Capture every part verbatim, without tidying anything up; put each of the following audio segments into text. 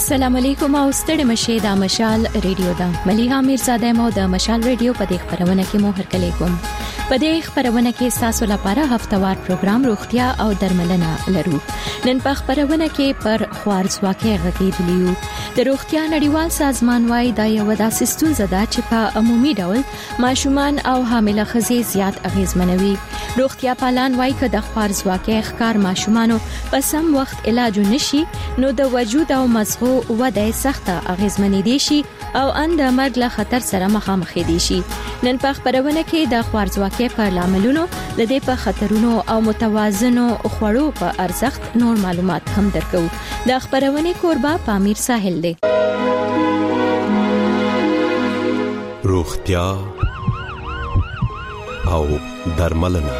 السلام علیکم او ستړي مشه د مشال ریډیو دا مليها میرزاده مو د مشال ریډیو په دې خبرونه کې مو هرکلی کوم. په دې خبرونه کې تاسو لپاره هفتوار پروګرام روغتیا او درملنه لرو. نن په خبرونه کې پر خوارځواکۍ غږیدلیو. د روغتیا نړیوال سازمان وايي دا یو داسې ستونزه ده چې په عمومي ډول ماشومان او حامله ښځې زیات اغیزمنوي. روغتیا پالان وايي چې د خوارځواکۍ ښکار ماشومانو په سم وخت علاج نشي نو د وجود او مزغو وده سخته اغیزمنې دي شي او اند مرګ له خطر سره مخامخ دي شي. نن په خبرونه کې د خوارځواکۍ په لاملونو د دې په خطرونو او متوازنو خوړو په ارزښت نور معلومات هم درکو. د خبرونه کوربه پامیر ساحل دی. روغتیا او درملنه.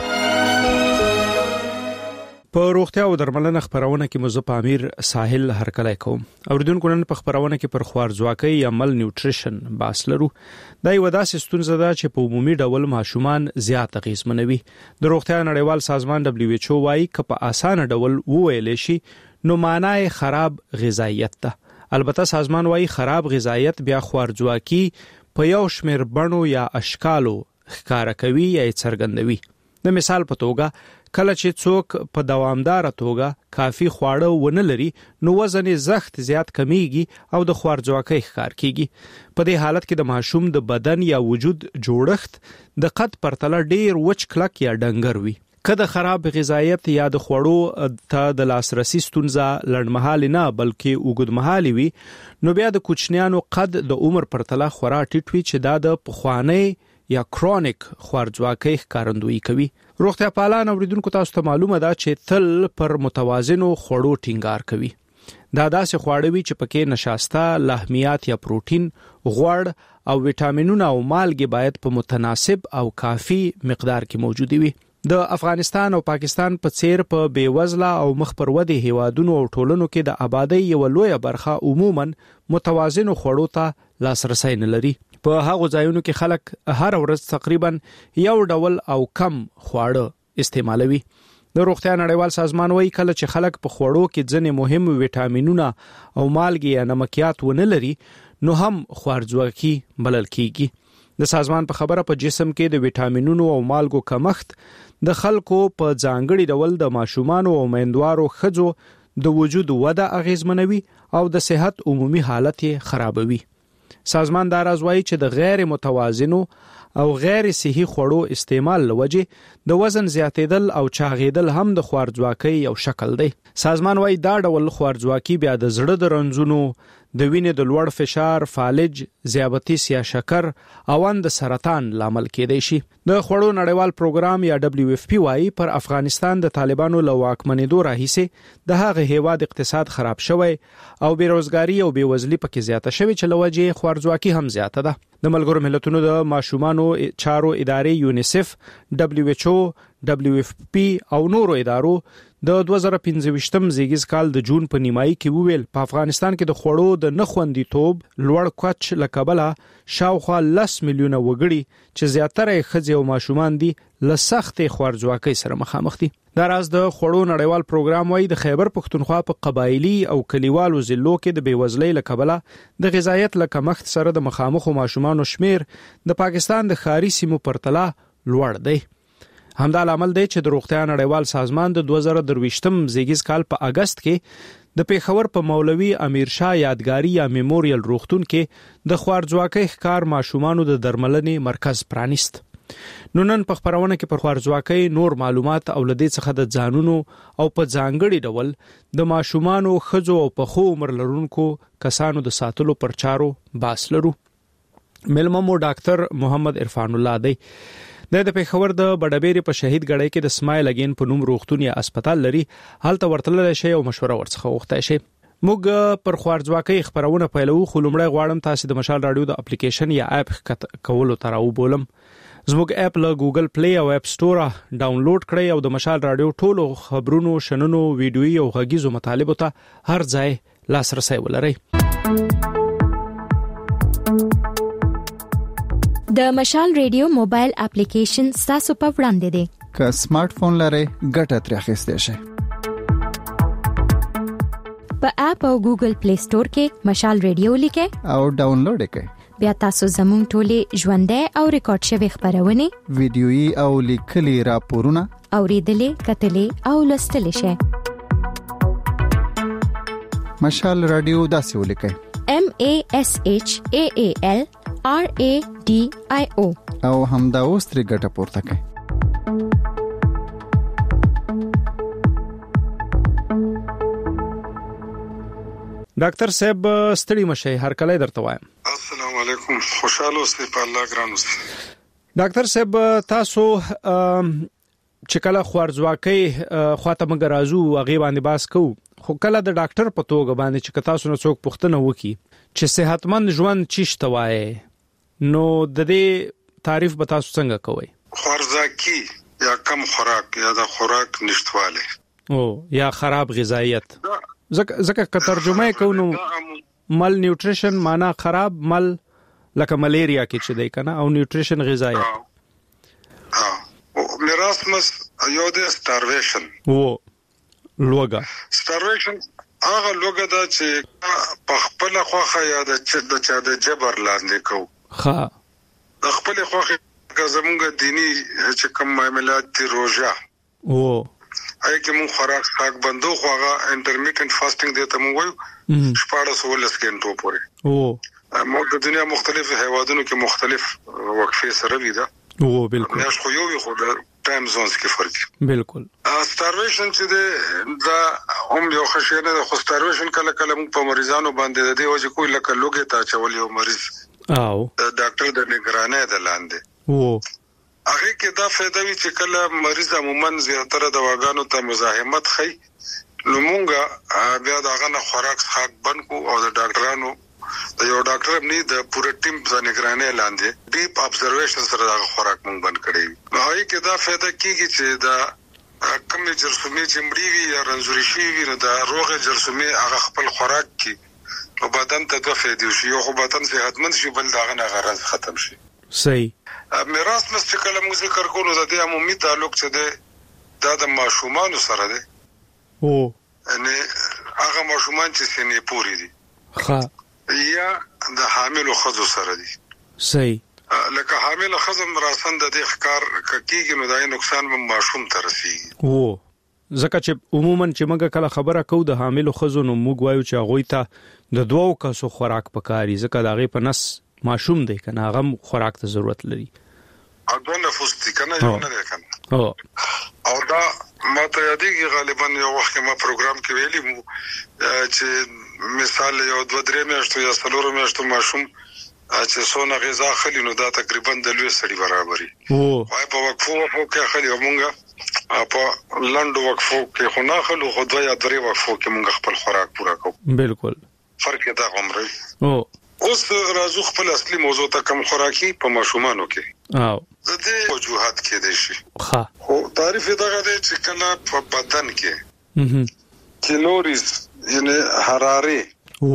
په روغتیا او درملنه خبرونه کې مزه پامیر ساحل هرکلی کوم. اوریدونکو نن په خبرونه کې پر خوارځواکۍ یا مل نیوټریشن باس لرو. دا یو داسې ستونزه ده چې په عمومي ډول ماشومان زیات اغیزمنوي. د روغتیا نړیوال سازمان دبليو ایچ او وايي چې په اسانه ډول وویل شي نو معنی خراب غذایت ده. البته سازمان وايي خراب غذایت بیا خوارځواکۍ په یو شمېر بڼو یا اشکالو ښکارا کوي یا څرګندوي. د مثال په توګه کله چې څوک په دوامدار توګه کافي خواړه ونه لري نو وزن یې زخت زیات کمیږي او د خوارځواکۍ ښکار کیږي. په دې حالت کې د ماشوم د بدن یا وجود جوړښت د قد پرتله ډیر وچ کلک یا ډنګر وي. کله خراب غذایت یا د خوړو ته د لاسرسي ستونزه لړمحالي نه بلکې اوږدمحالي وي نو بیا د کوچنیانو قد د عمر پرتله خورا ټیټ وي چې دا د پخوانی یا کرونیک خوارځواکۍ ښکارندویي کوي. روغتیا پالان اوریدونکو تاسو ته معلومه ده چې تل پر متوازنو خوړو ټینګار کوي. دا داسې خواړه وي چې پکې نشاسته، لحمیات یا پروتین، غوړ او ویټامینونه او مالګې باید په متناسب او کافي مقدار کې موجود وي. د افغانستان او پاکستان په څیر په بیوزله او مخ پر ودې هیوادونو او ټولنو کې د آبادی یو لویه برخه عموما متوازنو خوړو ته لاسرسي نه لري. په هغو ځایونو کې خلک هر ورځ تقریبا یو ډول او کم خواړه استعمالوي. د روغتیا نړیوال سازمان وايي کله چې خلک په خوړو کې ځینې مهم ویټامینونه او مالګې یا نمکیات ونه لري نو هم خوارځواکۍ بلل کیږي. د سازمان په خبره په جسم کې د ویټامینونو او مالګو کمښت د خلکو په ځانګړي ډول د ماشومانو او میندوارو ښځو د وجود وده اغیزمنوي او د صحت عمومي حالت یې خرابوي. سازمان دا راز وايي چې د غیر متوازنو او غیر صحي خوړو استعمال لوجه د وزن زیاتېدل او چاغېدل هم د خوارځواکۍ یو شکل دی. سازمان وايي دا ډول خوارځواکۍ بیا د زړه د رنځونو، د وینې د لوړ فشار، فالج، ذیابطیس یا شکر او ان د سرطان لامل کېدای شي. د خوړو نړیوال پروګرام یا دبليو ایف پی وايي پر افغانستان د طالبانو له واکمنېدو راهیسې د هغه هیواد اقتصاد خراب شوی او بیروزګاری او بیوزلي پکې زیاته شوی چې لوجه خوارځواکۍ هم زیاته ده. د ملګرو ملتونو د ماشومانو چارو ادارې یونیسف، دبليو ایچ او، دبليو ایف پی او نورو ادارو د دوه زره پنځه ویشتم زیږیز کال د جون په نیمایي کې وویل په افغانستان کې د خوړو د نخوندیتوب لوړ کوچ له کبله شاوخوا لس میلیونه وګړي چې زیاتره یې ښځې او ماشومان دي له سختې خوارځواکۍ سره مخامخ دي. دا راز د خوړو نړیوال پروګرام وايي د خیبر پښتونخوا په قبایلی او کلیوالو ضلعو کې د بیوزلۍ له کبله د غذایت له کمښت سره د مخامخو ماشومانو شمیر د پاکستان د ښاري سیمو پرتله لوړ دی. همدا لامل دی چې د روغتیا نړیوال سازمان د دوه زره درویشتم زیږیز کال په اگست کې د پیښور په مولوي امیر شاه یادګاری یا میموریل روغتون کې د خوارځواکۍ ښکار ماشومانو د درملنې مرکز پرانیست. نو نن په خبرونه کې پر خوارځواکۍ نور معلومات او لدې څخه د ځانونو او په ځانګړي ډول د ماشومانو، ښځو او پخو عمر لرونکو کسانو د ساتلو پر چارو باس لرو. ملمه مو ډاکټر محمد عرفان الله دی. د د پیښور د بډبېری په شهید ګړی کې د سمایل اگین په نوم روغتون یا هسپتال لري. هلته ورتللی شي او مشوره ورڅخه وغوښتای شي. موږ پر خوارځواکۍ خبرونه پیلو خو لومړی غواړم تاسو د مشال رادیو د اپلیکیشن یا اپ کولو ته راوبولم. زموږ اپ له ګوګل پلی او اپ سټور ډاونلوډ کړئ او د مشال رادیو ټولو خبرونو، شننو، ویډیويي او غږیزو مطالبو ته هر ځای لاسرسي ولرئ. د مشال ریډیو موبایل اپلیکیشن تاسو په وړاندې دی. که سمارټ فون لرئ ګټه ترې اخیستئ شئ. په اپ او ګوګل پلی سٹور کې مشال ریډیو لیکه او ډاونلوډ کړئ. بیا تاسو زموږ ټولې ژوندۍ او ریکارډ شوی خبرونه ویډیويي او لیکلي راپورونه اوریدلې کتلې او لوستلې شئ. مشال رادیو داسې ولیکئ: M A S H A A L R A D I O او همدا اوس ترې ګټه پورته کړئ. ډاکټر صاحب ستړي مشه هر کله درته وایم. السلام علیکم، خوشاله اوسئ په الله ګران اوسئ. ډاکټر صاحب تاسو چې کله خوارځواکۍ خواته موږ راځو هغه باندې باس کوو، خو کله د ډاکټر په توګه باندې چې تاسو نه څوک پوښتنه وکړي چې صحتمند ژوند چیشته وایي، نو د دې تعریف به تاسو څنګه کوئ؟ خوارځواکي یا کم خوراک یا د خوراک نشټواله او یا خراب غذایت، ځکه ځکه که ترجمه کوو مال نیوټریشن معنا خراب مال لکه ملیریا کې چې دی کنه، او نیوټریشن غذایت. اه میراثمس یو د سټارویشن او لوګا سټارویشن هغه لوګا دا چې په خپل خوخه یا د چا د جبر لاندې کو ها د خپل خوخه زمونږ دینی چې کوم معاملات دي روزه او اې کې مون خوراک څاګ بندو خوغه انټرمیټنت فاستینګ دته مو وایو شپږ سوال سکینټو پورې او مو د دنیا مختلف هیوادونو کې مختلف وقفه سره ویدا او بالکل ناش خو یو خو د ټایم زونز کې فرق بالکل. سټارویشن چې دا هم یو خشنه د سټارویشن کله کله په مریضانو باندې د دې وجه کوی لکه لوګي تا چول یو مریض او ډاکټر د نگرانۍ د لاندې او هغه کې دا فائدہ وی چې کله مریض عموما زیاتره دواګانو ته مزاحمت خي، نو مونږه بیا داغه نه خوراک څخه بند کو او د ډاکټرانو د یو ډاکټر نه د پوره ټیم ځان نگرانۍ لاندې ډیپ ابزرویشن سره دا خوراک مونږ بند کړی. نو هغه کې دا فائدہ کیږي چې دا کم جرثومي چې مړی وي یا رنځوري شي وي نو دا روغه جرثومي هغه خپل خوراک کی او بدن ته دوه فائدې شي، یو خو بدن صحتمند شي، بل داغه نه غرض ختم شي. صحیح. میراث مس چې کله موږ ذکر کوو د دې عمومي تعلق څه دی دا د ماشومان سره دی او ان هغه ماشومان چې سنې پوری دي ښه یا د حامل خزو سره دي. صحیح. لکه حامل خزو مراسن د دې ښکار کیږي نو دا نقصان به ماشوم ته رسیږي. او ځکه چې عموما چې موږ کله خبره کوو د حامل خزو نو موږ وایو چې هغه ته د دوو کسو خوراک پکاري، ځکه دا غي په نس ماشوم دی کنه هغه خوراک ته ضرورت لري. اګو نفوس دي کنه یو نه دی کنه او او دا ماته یادېږي غالبا یو وخت ما پروګرام کې ویلي مو چې مثال یو دوه درې میاشتو یا څلور میاشتو ماشوم چې څونه غذا خلی نو دا تقریبا د لوی سړي برابرۍ او وای په وقفو وقفو کې خلی مونږه په لندو وقفو کې خو نه خلو خو دوه یا درې وقفو کې مونږ خپل خوراک پورا کوو. بالکل فرق دا عمره او اوس راځو خپل اصلي موضوع ته کوم خوراکي په ماشومانو کې او د دې وجوهات کې دي شي ښه خو تعریف دغه دی چې کله په بدن کې کیلوریز یعنی حراري او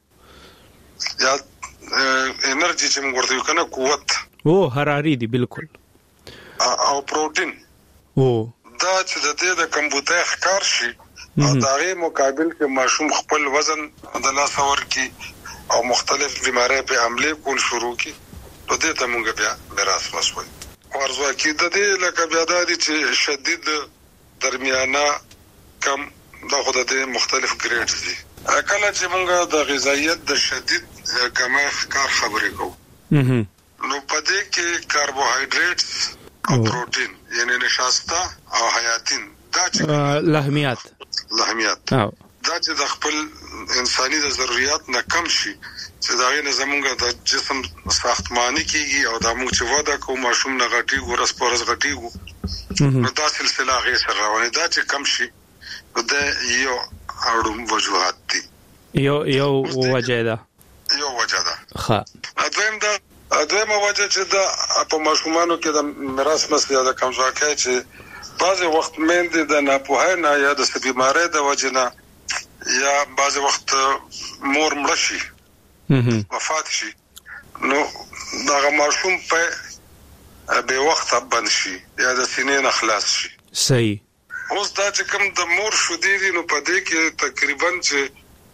یا انرژي چې موږ ورته کنه قوت او حراري دي بالکل او پروتین او دا چې د دې د کمبوته ښکار شي او دغه مقابل کې ماشوم خپل وزن د لاس ور کې او مختلف بیماری په عمله کول شروع کی نو دې ته مونږ بیا میراث مسوي. ورځواکي د دې لکه بیا د دې چې شدید درمیانه کم دا خو د مختلف ګریډز دي. کله چې مونږ د غذایت د شدید کمښت کار خبرې کوو نو په دې کې کاربوهایډریټ او پروتین یعنی نشاسته او حیاتین دا چې لحمیات لحمیات دا چې د خپل انساني د ضرورت نه کم شي چې دا غي زمونږ د جسم ساختماني کیږي او د موږ چې ودا کوم ماشوم نه غټي ورس پورس غټيږي نو دا سلسله غي سره روانه دا چې کم شي د یو اړوم وجوهات دي یو یو وجه ده یو وجه ده ښه اځم دا اځم وجه چې دا په ماشومانو کې د میراث مسله د کمزورۍ چې بعضي وخت مند د ناپوهۍ نه یا د بیماری د وجنه یا بعض وخت مور مړ شي وفات شي نو دا ماشوم په به وخت بند شي یا د سینې نه خلاص شي. صحیح. اوس دا چې کوم د مور شو دي نو په دې کې تقریبا چې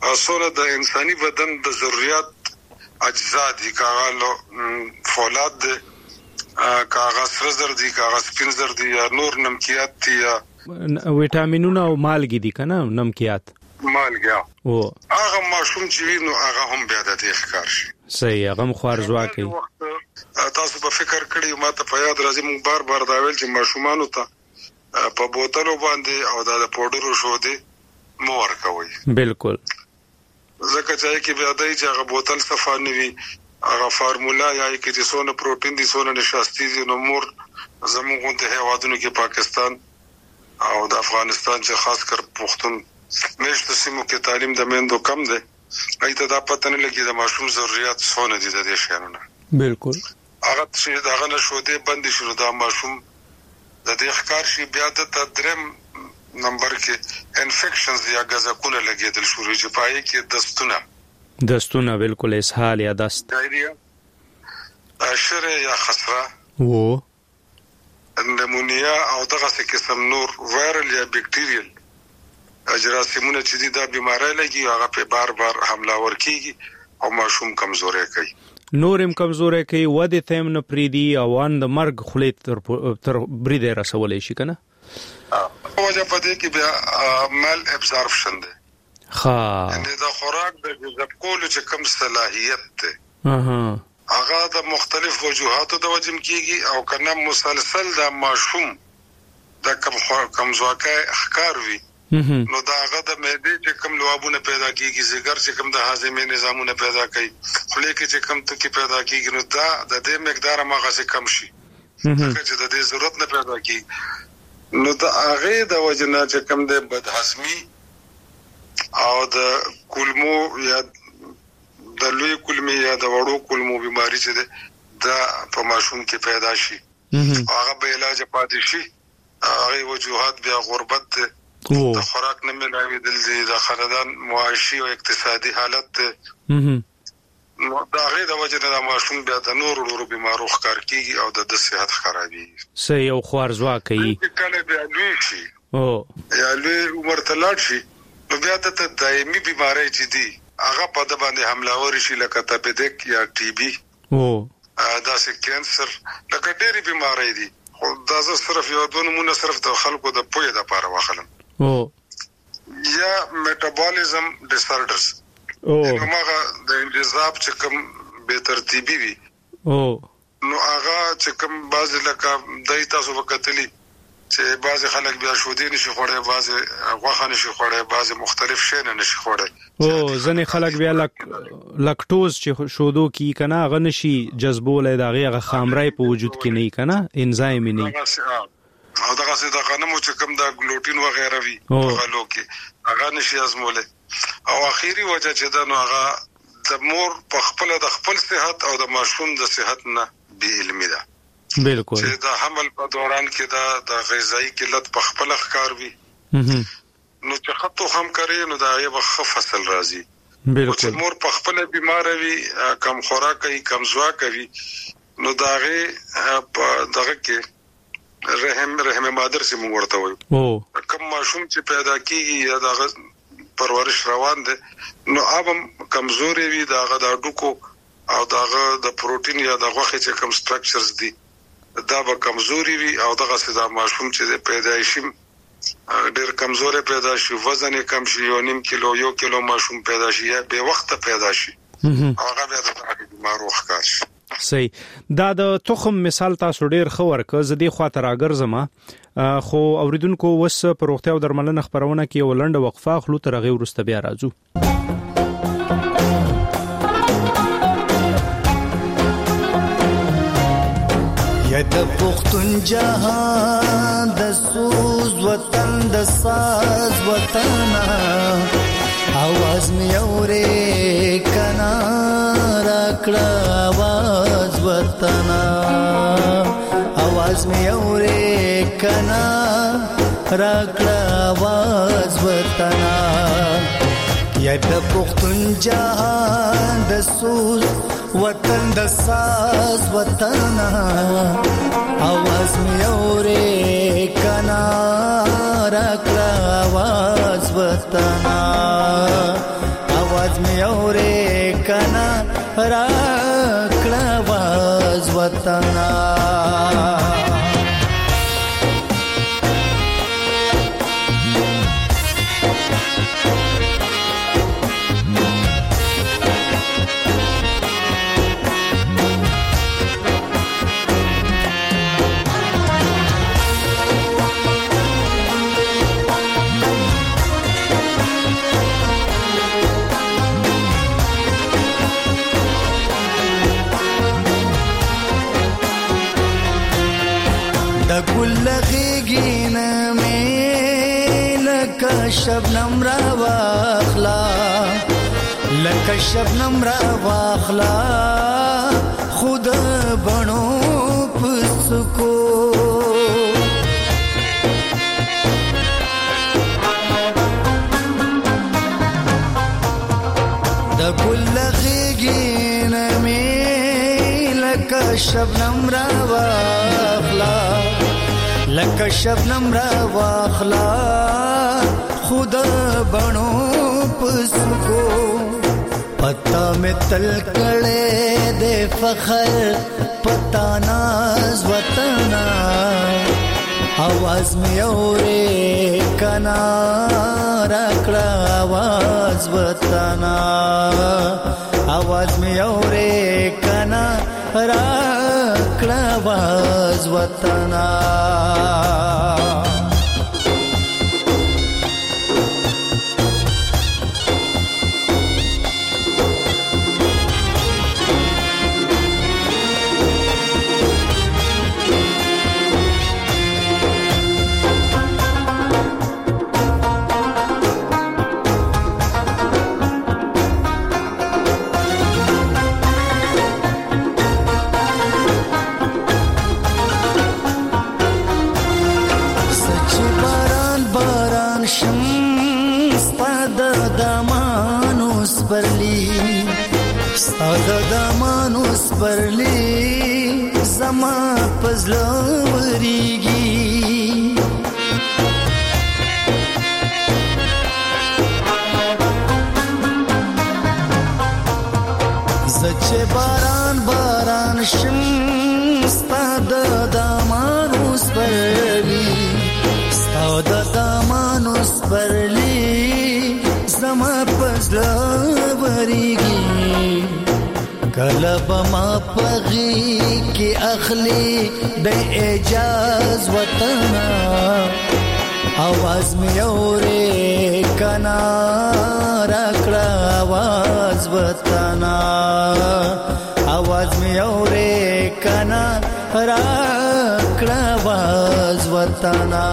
اسونه د انساني بدن د ضرورت اجزا دي، کاغه فولاد دي، کاغه سره زر دي، کاغه سپین زر دي، یا نور نمکیات دي، یا وټامینونه او مالګي دي کنه، نمکیات مالګه او هغه ماشوم چې وینو هغه هم بیا د دې ښکار شي. صحیح، هغه مخارزوا کوي. تاسو به فکر کړی ما ته په یاد راځي مونږ بار بار دا ویل چې ماشومانو ته په بوتلو باندې او د پودرو شو دي مو ورکوي. بالکل، ځکه چې کې بیا دای چې هغه بوتل صفا نه وي، هغه فارمولا یا کې چې څونه پروتین دي څونه نشاستي دي، نو مور زموږ د هیوادونو کې پاکستان او د افغانستان چې خاص کر پښتون مېشت سیمو کې تعلیم د میندو کم ده، ایته دا پته نه لګي د ماشوم ضرورت څونه دي د دې شیانو. بالکل، هغه چې دا غنه شو دي بند شو دا ماشوم د دې ښکار شي، بیا د تدریم نمبر کې انفیکشنز یا غزکونه لګیدل شروع شي، پای کې دستونه دستونه بالکل اسهال یا دست ډایریا، اشره یا خسره وو، نمونیا او دغه څه قسم نور وایرل یا بیکټیریل جراثیمونه چې دي دا بیماری لګي، هغه په بار بار حمله ورکیږي او ماشوم کمزوري کوي، نورم کمزوري کوي، وده تیم نه پریدي او ان د مرګ خلیت تر تر بریده رسولې شي کنه. وجه پدې کې بیا مال ابزارپشن ده، ها ان د خوراک د جذب کولو چې کم صلاحیت ده، اها هغه د مختلف وجوهاتو د وجم کیږي او کنه مسلسل د ماشوم د کم کمزوري ښکار وي، نو دا هغه د معدې چې کم لوابونه پیدا کیږي، زګر چې کم د هاضمې نظامونه پیدا کوي، خولې کې چې کم توکي پیدا کیږي، نو دا د دې مقدار ماغه څخه کم شي، ځکه چې د دې ضرورت نه پیدا کیږي، نو دا هغه د وجنه چې کم د بدهضمي او د کولمو یا د لوی کولمې یا د وړو کولمو بیماری چې ده دا په ماشوم کې پیدا شي، هغه به علاج پاتې شي. هغه وجوهات بیا غربت ده، د خوراک نه ملاوي دل دي، د خاندان معاشي او اقتصادي حالت ده، نو دا غي د وجه د ماشوم بیا د نور ورو بیمارو ښکار کیږي او د صحت خرابېږي. صحیح، او خوارزوا کوي، کله بیا لوی شي او یا لوی عمر ته لاړ شي، نو بیا د دایمي بیماری چې دي هغه په د باندې حمله وري شي، لکه تپیدک یا ټي بي او دا سه کانسر، لکه ډېری بیماری دي. خو دا زه صرف یو دوه نمونه صرف د خلکو د پوهې لپاره واخلم، او یا میټابولیزم ډیساردرز، او هغه د انتظام چې کوم به ترتیبي وي، او نو هغه چې کوم بعض لکه دای تاسو وکتلی چې بعض خلک بیا شودي نشي خوړې، بعض غوښه نشي خوړې، بعض مختلف شی نه نشي خوړې، او ځنې خلک بیا لک لاکټوز چې شودو کی کنه هغه نشي جذبولای، دا هغه خامرای په وجود کې نه کنه، انزایم نه، او دغه څه د غنمو چې کوم د ګلوټین و غیره وی هغه لوکي هغه نشي ازموله، او اخیری وجه چې دا نو هغه د مور په خپل د خپل صحت او د ماشوم د صحت نه بی علمي ده. بالکل، چې د حمل په دوران کې دا د غذایی قلت په خپل ښکار وي، نو چې خطو هم کوي نو دا یو خفصل راځي. بالکل، چې مور په خپل بیمار وي، کم خوراک کوي، کمزوا کوي، نو دا غي په دغه کې رحم رحم مادر سي موږ ورته وایو، او کم ماشوم چې پیدا کیږي یا دغه پرورش روان دي، نو اوبم کمزوري وي، داغه د ډوکو او داغه د پروتین یا د غوښې چې کوم سټرکچرز دي دا به کمزوري وي، او دغه سدا ماشوم چې پیدایشي ډېر کمزوري پیدا شي، وزن یې کم شي، یو نیم کیلو یو کیلو ماشوم پیدا شي یا به وخت پیدا شي، هغه بیا د بیمارو ښکار شي. صحیح، دا د تخم مثال تاسو ډیر خبر ک زدي خاطر اگرزما، خو اوریدونکو وس په روغتیا او درملنه خبرونه کې ولنډه وقفه خلو تر غي ورسته بیا راځو. یا د پختون جهان د سوز وطن د ساز وطن आवाज می اورې کنا راکړه आवाज وطن आवाज می اورې کنا راکړه आवाज وطن یا د پختون جهان د سوز وطن د ساز وطن आवाज می اورې کنا راکړه आवाज وطن مې اورې کنا راکړه आवाज وطنا ګل غېږینه مې لکه شبنم را واخلا لکه شبنم را واخلا خود بڼو پسکو د ګل غېږینه مې لکه شبنم را واخلا لکه شبنم را واخلا خود بڼو پسکو پتا میں تل کړه دے فخر پتا ناز وطنا आवाज میں اورې کنا راکړه आवाज وطنا आवाज میں اورې کنا راکړه आवाज وطنا ساده د مانوس پرلی زما پزلو وريږي زچه باران باران شم ساده د مانوس پرلی ساده د مانوس پرلی زما پزلو وريږي کلب ما پغی کی اخلی د اجاز وطنا आवाज می اورې کنا راکړه आवाज وطنا आवाज می اورې کنا راکړه आवाज وطنا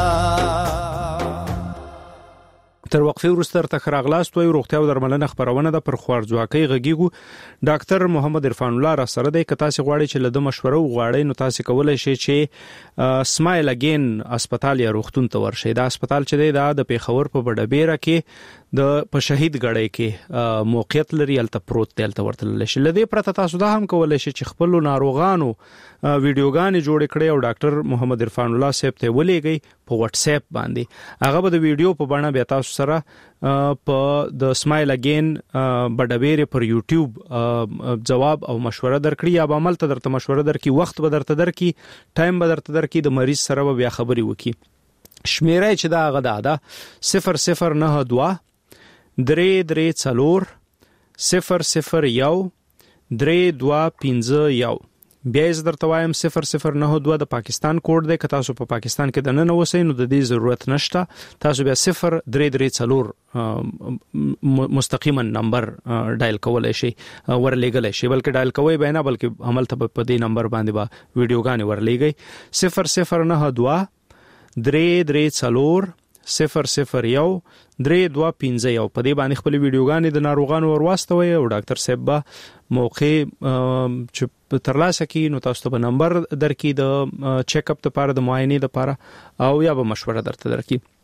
تر وقفه وروسته تر راغلاست وي روغتیا او درملنه خبرونه د پر خوارځواکۍ غږیږو ډاکټر محمد عرفان الله را سره د کتاسي غواړي چې له مشوره غواړي نو تاسو کولای شئ چې سمایل اگین هسپتال یا روغتون ته ورشئ دا هسپتال چې د پیښور په بډبیره کې د په شهید غړی کې موقعیت لري الته پروت دی الته ورتل شي لدی پرته تاسو دا هم کولای شئ چې خپل ناروغانو ویډیوګانې جوړ کړئ او ډاکټر محمد عرفان الله صاحب ته ولېږئ په واتس اپ باندې هغه به د ویډیو په بڼه به تاسو سره په د سمایل اگین بډبیره پر یوټیوب جواب او مشوره درکړي یا به عمل ته درته مشوره درکړي وخت به درته درکړي ټایم به درته درکړي د مریض سره بیا خبري وکړي شمیره چې دا غدا ده صفر صفر نه دوه درې درې څلور صفر صفر یو درې دوه پنځه یو بیا زه درته وایم صفر صفر نه دوه د پاکستان کوډ دی که تاسو په پاکستان کې د نن اوسئ نو د دې ضرورت نشته تاسو بیا صفر درې درې څلور مستقیما نمبر ډایل کولای شئ ورلېږلی شئ بلکې ډایل کوئ به نه بلکې عمل ته په دې نمبر باندې به ویډیوګانې ورلېږئ صفر صفر نه دوه درې درې څلور صفر صفر یو درې دوه پنځه یو په دې باندې خپل ویډیوګانې د ناروغانو ورواستوي او ډاکټر صاحب به موقع چې ترلاسه کړي نو تاسو ته نمبر درکې د چیک اپ لپاره د معاینې لپاره او یا به مشوره درته درکې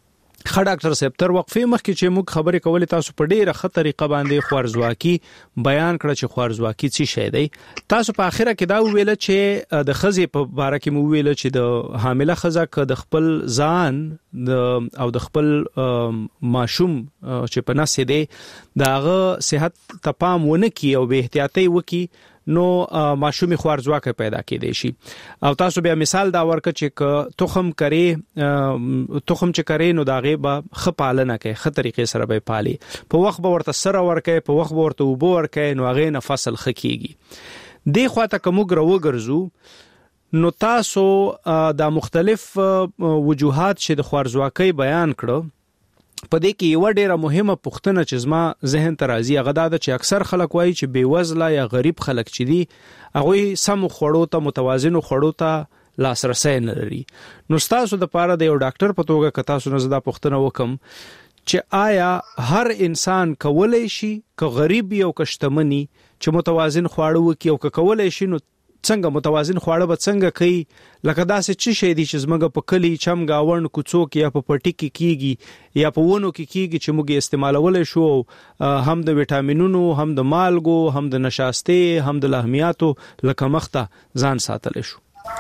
خ ډاکټر صاحب تر وقفې مخکې چې موږ خبرې کولې تاسو په ډیره ښه طریقه باندې خوارزواکي بیان کړ چې خوارزواکي څه شی دی. تاسو په اخره کې دا ویل چې د خزې په باره کې مو ویل چې د حامله خزه ک د خپل ځان د او د خپل ماشوم چې په نس دی داغه صحت ته پام ونه کی او به احتیاطي وکي نو ماشومي خوارزواکه پیدا کېدې شي. او تاسو بیا مثال دا ورکړ چې تخم کرے تخم چې کرے نو داغه به خپالنه کوي خه طریقې سره به پالي په وخت به ورته سره ورکه په وخت به ورته وبو ورکه نو هغه نه فصل خکېږي. دی خواته کوم غرو ګرځو نو تاسو دا مختلف وجوهات چې د خوارزواکۍ بیان کړو په دې کې یو ډیره مهمه پوښتنه چې زما ذهن ته راځي هغه دا چې اکثر خلک وایي چې بې وزله یا غریب خلک چې دي هغه سم خوړو ته متوازن خوړو ته لاسرسي نه لري. نو تاسو د پاره د یو ډاکټر په توګه که تاسو نه زدا پوښتنه وکم چې آیا هر انسان کولای شي که غریب یو کشتمنی چې متوازن خواړه وکي او که کولای شي نو څنګه متوازن خواړه به څنګه کوي لکه داسې څه شي دي چې زمګه په کلی چم گاون کوڅوک یا په پټی کې کیږي یا په ونو کې کیږي چې موږ استعمالول شو هم د وټامینونو هم د مالګو هم د نشاسته هم د لحمیاتو لکه مخته ځان ساتل شو.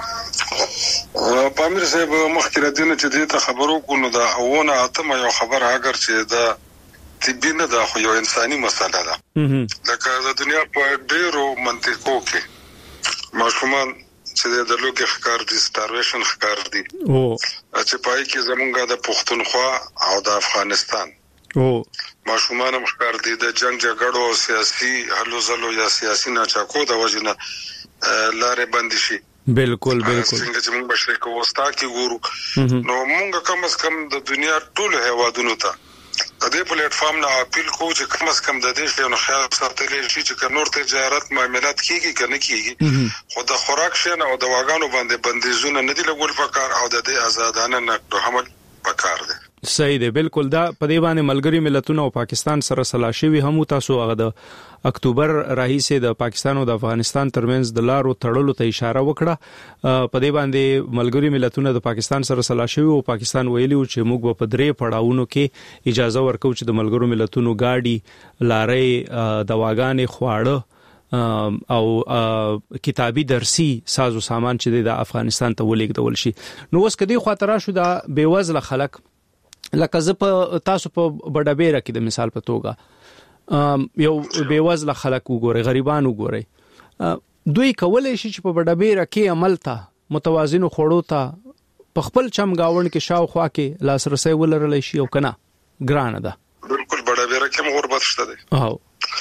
پامیر صاحب مخکې راځنه چې دې ته خبرو کو نو دا اونه اتمه یو خبر اگر چې دا طبي نه دا خو یو انساني مسله ده. لکه د دنیا په ډیرو منطقو کې ماشومان چې د لوګي ښکار دي سټارویشن ښکار دي او چې پای کې زمونږه د پښتونخوا او د افغانستان او ماشومان هم ښکار دي د جنگ جګړو سیاسي هلو زلو یا سیاسي ناچاکو د وجنه لارې بند شي. بالکل بالکل څنګه چې موږ بشری کوستا کې ګورو نو موږ کم از کم د دنیا ټول هیوادونو ته د دې پلیټ فارم نه اپیل کوو چې کم از کم د دې شی نو خیال ساتل شي چې نور تجارت معاملات کیږي کنه کیږي خو د خوراک شنه او د واګانو باندې بندیزونه نه دي لګول پکار او د دې آزادانه نقد حمل پکار دي. صحیح دی بالکل دا په دی باندې ملګری ملتونو او پاکستان سره صلاح شوی هم تاسو هغه د اکتوبر راهیسه د پاکستان او د افغانستان ترمنځ د لارو تړلو ته اشاره وکړه. په دی باندې ملګری ملتونو د پاکستان سره صلاح شوی او پاکستان ویلی چې موږ په درې پړاوونو کې اجازه ورکو چې د ملګرو ملتونو گاډي لارې د واګانې خواړه او کتابي درسي سازو سامان چې د افغانستان ته ولېږدول شي. نو اوس کدي خاطر شو د بیوزله خلک لکه زه په تاسو په بډابېره کې د مثال په توګه یو بیوزله خلک وګوري غریبان وګوري دوی کولای شي چې په بډابېره کې عمل ته متوازن خوړو ته په خپل چم گاون کې شاوخوا کې لاسرسي ولرلی شي او کنه ګرانه ده. بالکل بډابېره کې غربت شته دي. او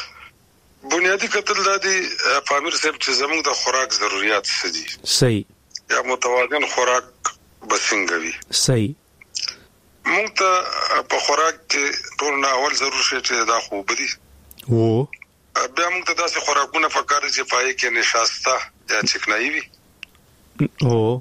بنیادی قتل دادي پامیر صاحب چې زموږ د خوراک ضرورت څه دي صحیح یا متوازن خوراک بسنګوي صحیح مونږ ته په خوراک کې ټول نه اول ضرور شي چې دا خو بدی وو بیا مونږ ته داسې خوراکونه پکاره چې پای کې نشاسته یا چکنایي وي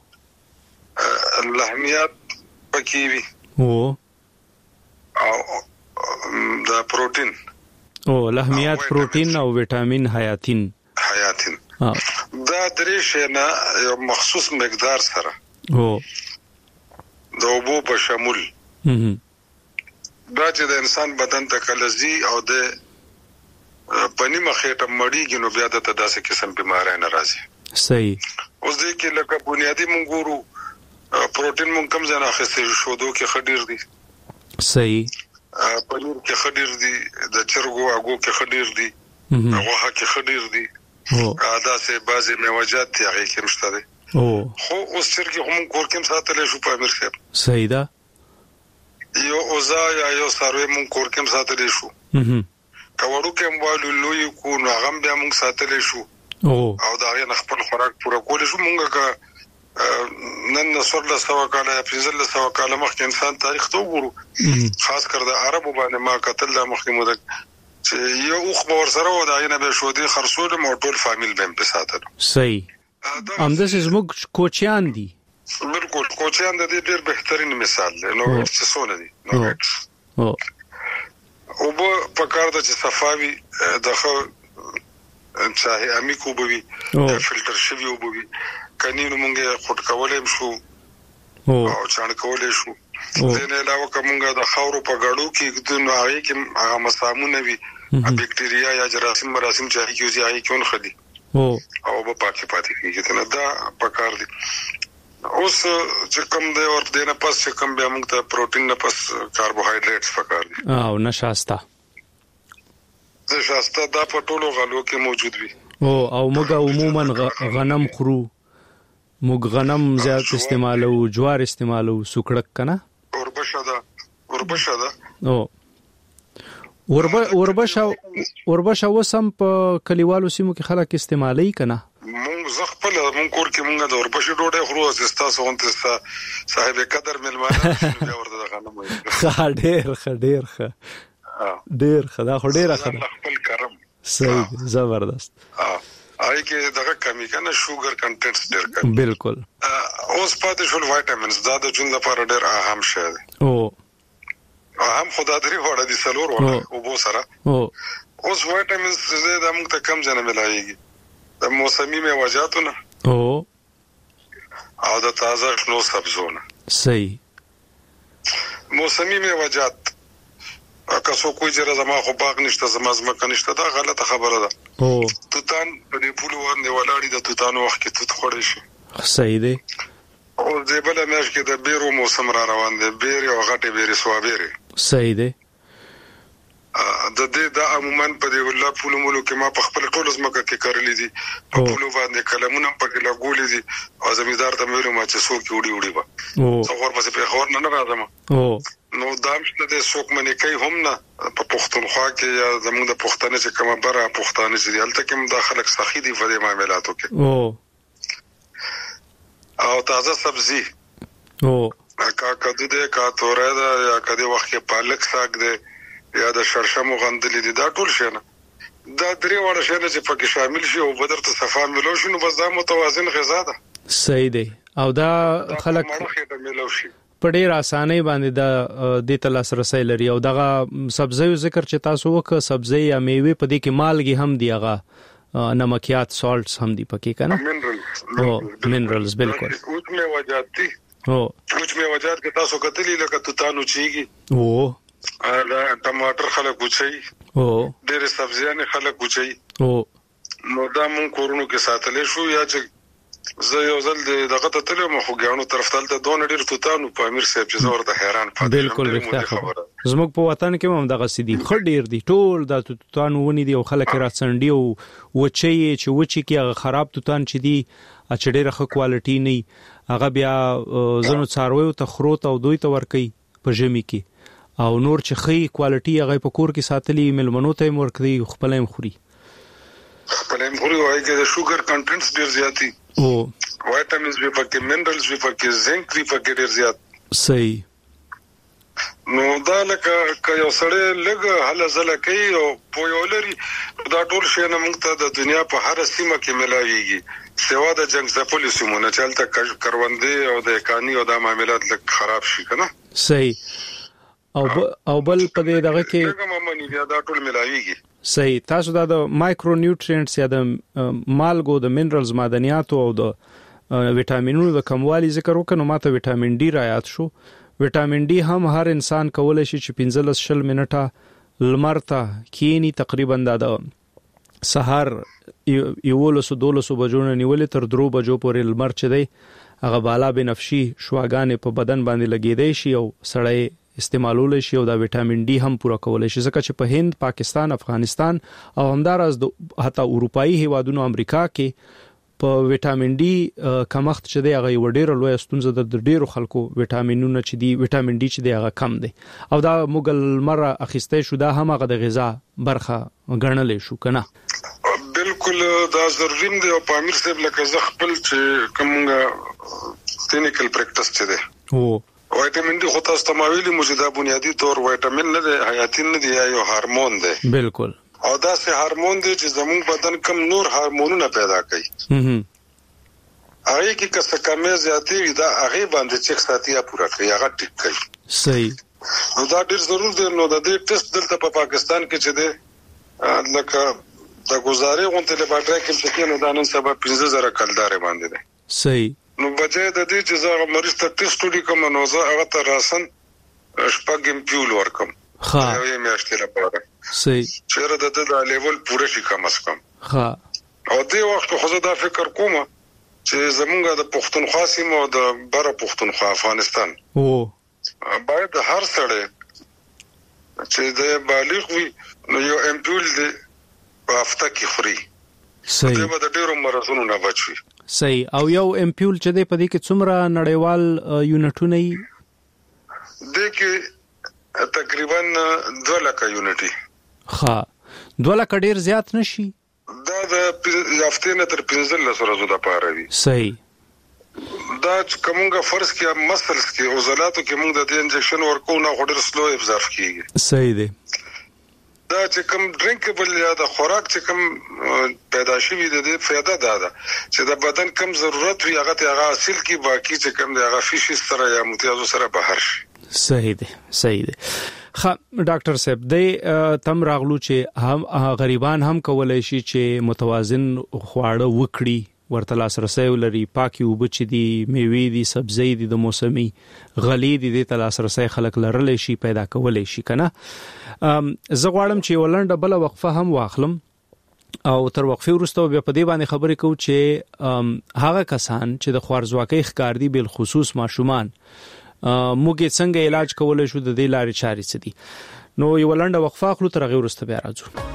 او لحمیات پکې وي وو او دا پروتین او لحمیات پروتین او وټامین حیاتین حیاتین دا درې شی نه یو مخصوص مقدار سره وو د اوبو په شمول دا چې د انسان بدن ته کلزي او د پنی مخېټه مړیږي نو بیا د تداسې قسم بیماری نه راځي. صحیح اوس دې کې لکه بنیادی مونږ ګورو پروتین مونږ کم ځای نه اخیستل شو دوه کې خډیر دي صحیح پنیر کې خډیر دي د چرګو اګو کې خډیر دي هغه کې خډیر دي دا سه بعضی میوجات دي هغه کې مشته دي او خو اوس چرګي هم کور کې ساتل شو په امیر صاحب صحیح ده یو اوزا یا یو سروي مون کور کې ساتل شو کاوړو کې موالو لوی کو نو هغه بیا مون ساتل شو او دا غي خپل خوراک پوره کول شو مونږه کا نن نصر له سوا کاله فیزل له سوا کاله مخکې انسان تاریخ ته وګورو خاص کر د عربو باندې ما قتل د مخکې مودک چې یو خو ور سره و دا نه به شو دي خرصول موټول فامیل بهم په ساتل صحیح ام داس زموږ کوچیان دي بالکل کوچیان د دې ډېر بهترین مثال دی نو څه سونه دي نو او په پکار د چې صفاوي دغه چاهي امي کو بوي فلټر شوی وبوي کني نو مونږه خټ کولې شو او چان کولې شو دنه علاوه کومه د خاورو په غړو کې د نوعي کې هغه مسامونه وي بکټریا یا جراثیم مراسم چې کیږي هغه کون خدي او او په پاکي پاتې کیږي ته دا پکار دي. اوس چې کوم دی ور دینه پس چې کوم بیا موږ ته پروتین نه پس کاربوهایډریټس پکار دي او نشاسته د شاسته دا په ټولو غلو کې موجود وي او او موږ عموما غنم خورو موږ غنم زیات استعمالو جوار استعمالو سوکړک کنه اوربشه ده اوربشه ده او اوربه اوربشه اوربشه وسم په کلیوالو سیمو کې خلک استعمالي کنه مونږ زغپل مونږ کور کې مونږ د اوربشه ډوډۍ خورو چې تاسو غونته صاحب قدر ملمانه بیا ورته غنم وایي ډېر ډېر ښه ډېر ښه دا خو ډېر ښه خپل کرم صحیح زبردست آی کې دغه کمی کنه شوګر کنټنټس ډېر کم بالکل اوس پاتې شول وایټامینز دا د ژوند لپاره ډېر اهم شی دی او اهم خدای درې وړه دي سلور وړه او بو سره او اوس وایټامینز زه د موږ ته کم ځنه ملایږي د موسمي میوه‌جاتونه او او د تازه شنو سبزونه صحیح موسمي میوه‌جات که څوک کوئی چې زما خو باغ نشته زما زما کنيشته دا غلطه خبره ده او توتان په دې پولو باندې ولاړی د توتانو وخت کې توت خوري شي صحیح دی او د بل میاش کې د بیرو موسم را روان دی بیر او غټه بیر سوابيري صحیح دی د دې د عموما په دې ولا پولو مولو کې ما په خپل ټول زمکه کې کړلې دي په پولو باندې کلمونه په کې لګولې دي او زمیدار ته مې ما چې څوک وړي وړي با څو ور پسې په خور نه نه راځم او نو دامشته د څوک منې کوي هم نه په پښتونخوا کې یا زموږ د پښتنې چې کومه بره پښتانه چې دلته کې مداخله خلک دي په دې معاملاتو کې او او تازه سبزي او کا کدو دې کا توره دا یا کدی وخت کې پالک ساګ دې یا د شرشمو غندلې دي دا ټول شي نه دا درې وړه شي چې پکې شامل شي او بدر ته صفا ملو شي نو بس دا متوازن غذا ده صحیح دی او دا خلک په ډېر اسانۍ باندې د دې تلاس رسۍ لري او دغه سبزیو ذکر چې تاسو وکړه سبزی یا میوه په دې کې مالګي هم دی هغه نمکيات سالټس هم دی پکې کنه منرالز او منرالز بالکل اوت می وجات دي او اوت می وجات کې تاسو کتلی لکه توتانو چیږي او دا ټماټر خلک وچي او ډېر سبزیان خلک وچي او نو دا مون کورونو کې ساتلې شو یا چې زه یو ځل دغه ته تلو مخ غاڼو طرف ته دون ډیر توتانو په امیر صاحب چې زور ته حیران پاتې بالکل رښتیا خبره زموږ په وطن کې هم دغه سدي خړ ډیر دي ټول د توتانو ونی دي او خلک را څنډي او وچي چې وچي کې خراب توتان چې دي چې ډیره ښه کوالټي نه هغه بیا زنو څاروي ته خروت او دوی ته ورکي په ژمي کې او نور چې خې کوالټي هغه په کور کې ساتلي ملمنو ته ورکړي خپلم خوري خپلم خوري وایي چې د شوګر کنټنټس ډیر زیاتی او وایټامینز وی پکې منرالز وی پکې زنک وی پکې ډیر زیات صحیح نو دا لکه که یو سړی لږ هله زله کوي او پویولري دا ټول شی نه موږ ته د دنیا په هر سیمه کې ملاويږي سوا د جنگ ځپلې سیمونه چلته کروندې او د کانی او د معاملات لږ خراب شي کنه صحیح او او بل په دې دغه کې کومه منی بیا دا ټول ملاويږي صحیح تاسو دا د مایکرو نیوټرینټس یا د مالګو د منرالز معدنیات او د وټامینونو د کموالي ذکر وکړو ماته وټامین ډي رایات شو وټامین ډي هم هر انسان کولای شي چې پنځلس شل منټه لمر ته کینی تقریبا د سحر یولس دولس بجو نه نیولې تر درو بجو پورې لمر چي دی هغه بالا بنفشي شواګانې په بدن باندې لګیدای شي او سړی استعمالول شي او دا وټامین ډي هم پوره کولای شي ځکه چې په هند پاکستان افغانستان او همدارس د حتی اروپאי هیوادونو امریکا کې په وټامین ډي کمښت چې دی هغه وړ لوی ستونزه د ډیرو خلکو وټامینونه چې دی وټامین ډي چې دی هغه کم دی او دا مغل مره اخیسته شو دا هم هغه د غذا برخه ګڼلې شو کنه بالکل دا ضروري دی او په امیر صاحب لکه زه خپل چې کومه کلینیکل پریکټس چي دی او وایټامین ډي خو تاسو ته ماویلی موجوده بنیادی طور وایټامین نه دی حیاتي نه دی یو هورمون دی بالکل او دا سه هورمون دی چې زموږ بدن کم نور هورمونونه پیدا کوي هم هغه کې که څه کمه زیاتې وي دا هغه باندې چک ساتیا پورا کوي هغه ټیک کوي صحیح نو دا ډیر ضرور دی نو د دې ټیسټ دلته په پاکستان کې چې دی لکه د ګزارې غونډه لپاره کې چې نو دا نن سبا پنځه زره کلدارې باندې دی صحیح نو بچای د دې چې زه مریض ته ټیسټ وکړم نو زه هغه ته راسن شپږم پیول ورکم ها یو میاشتې لپاره صحیح چیرې د دې د لیول پوره شي کم اس کم ها او دې وخت خو زه دا فکر کوم چې زمونږ د پښتونخوا سیمه او د بره پښتونخوا افغانستان او باید هر سړی چې د بالغ وي نو یو امپول دی په هفته کې خوري صحیح دا به د ډیرو مرزونو نه بچي صحیح او یو امپول چې دی په دې کې څومره نړیوال یونټونه یې د کې تقریبا دوه لک یونټي ها دوه لک ډیر زیات نشي دا د هفته نه تر پنځه لس ورځې د پاره وي صحیح دا کومه فرض کې مسلس کې عضلاتو کې موږ د دې انجکشن ورکو نه غوډر سلو ابزرف کیږي صحیح دی دا چې کوم ډرینکبل یا د خوراک چې کوم پیدا شوی د دې فایده دا ده چې د بدن کم ضرورت وي هغه ته هغه حاصل کی باقی چې کوم د هغه فیش سره یا متیازو سره بهر شي صحیح دی صحیح دی خا ډاکټر صاحب د تم راغلو چې هم غریبان هم کولای شي چې متوازن خواړه وکړي ورته لاسرسي ولري پاکي وبچ دي میوې دي سبزي دي د موسمي غلي دي د لاسرسي خلک لرل شي پیدا کولای شي کنه زه غواړم چې ولنډه بل وقفه هم واخلم او تر وقفه وروسته بیا په دې باندې خبرې کوم چې هغه کسان چې د خوارزواکۍ ښکار دي بل خصوص ماشومان موږ څنګه علاج کولای شو د دې لارې چارې څه دي نو یو ولنډه وقفه اخلو تر هغه وروسته بیا راځو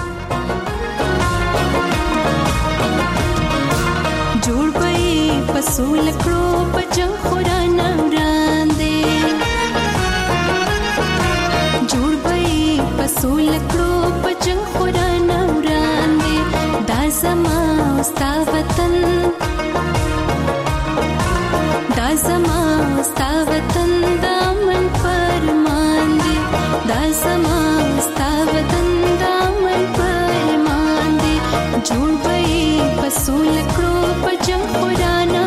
جوړ پي پسول کړو پجن خورانه وړاندې جوړ پي پسول کړو پجن خورانه وړاندې دا زما ستا وطن دا زما ستا وطن دا من فرمان دي دا زما ستا وطن دا من فرمان دي جوړ پي پسول کړو پجن خورانه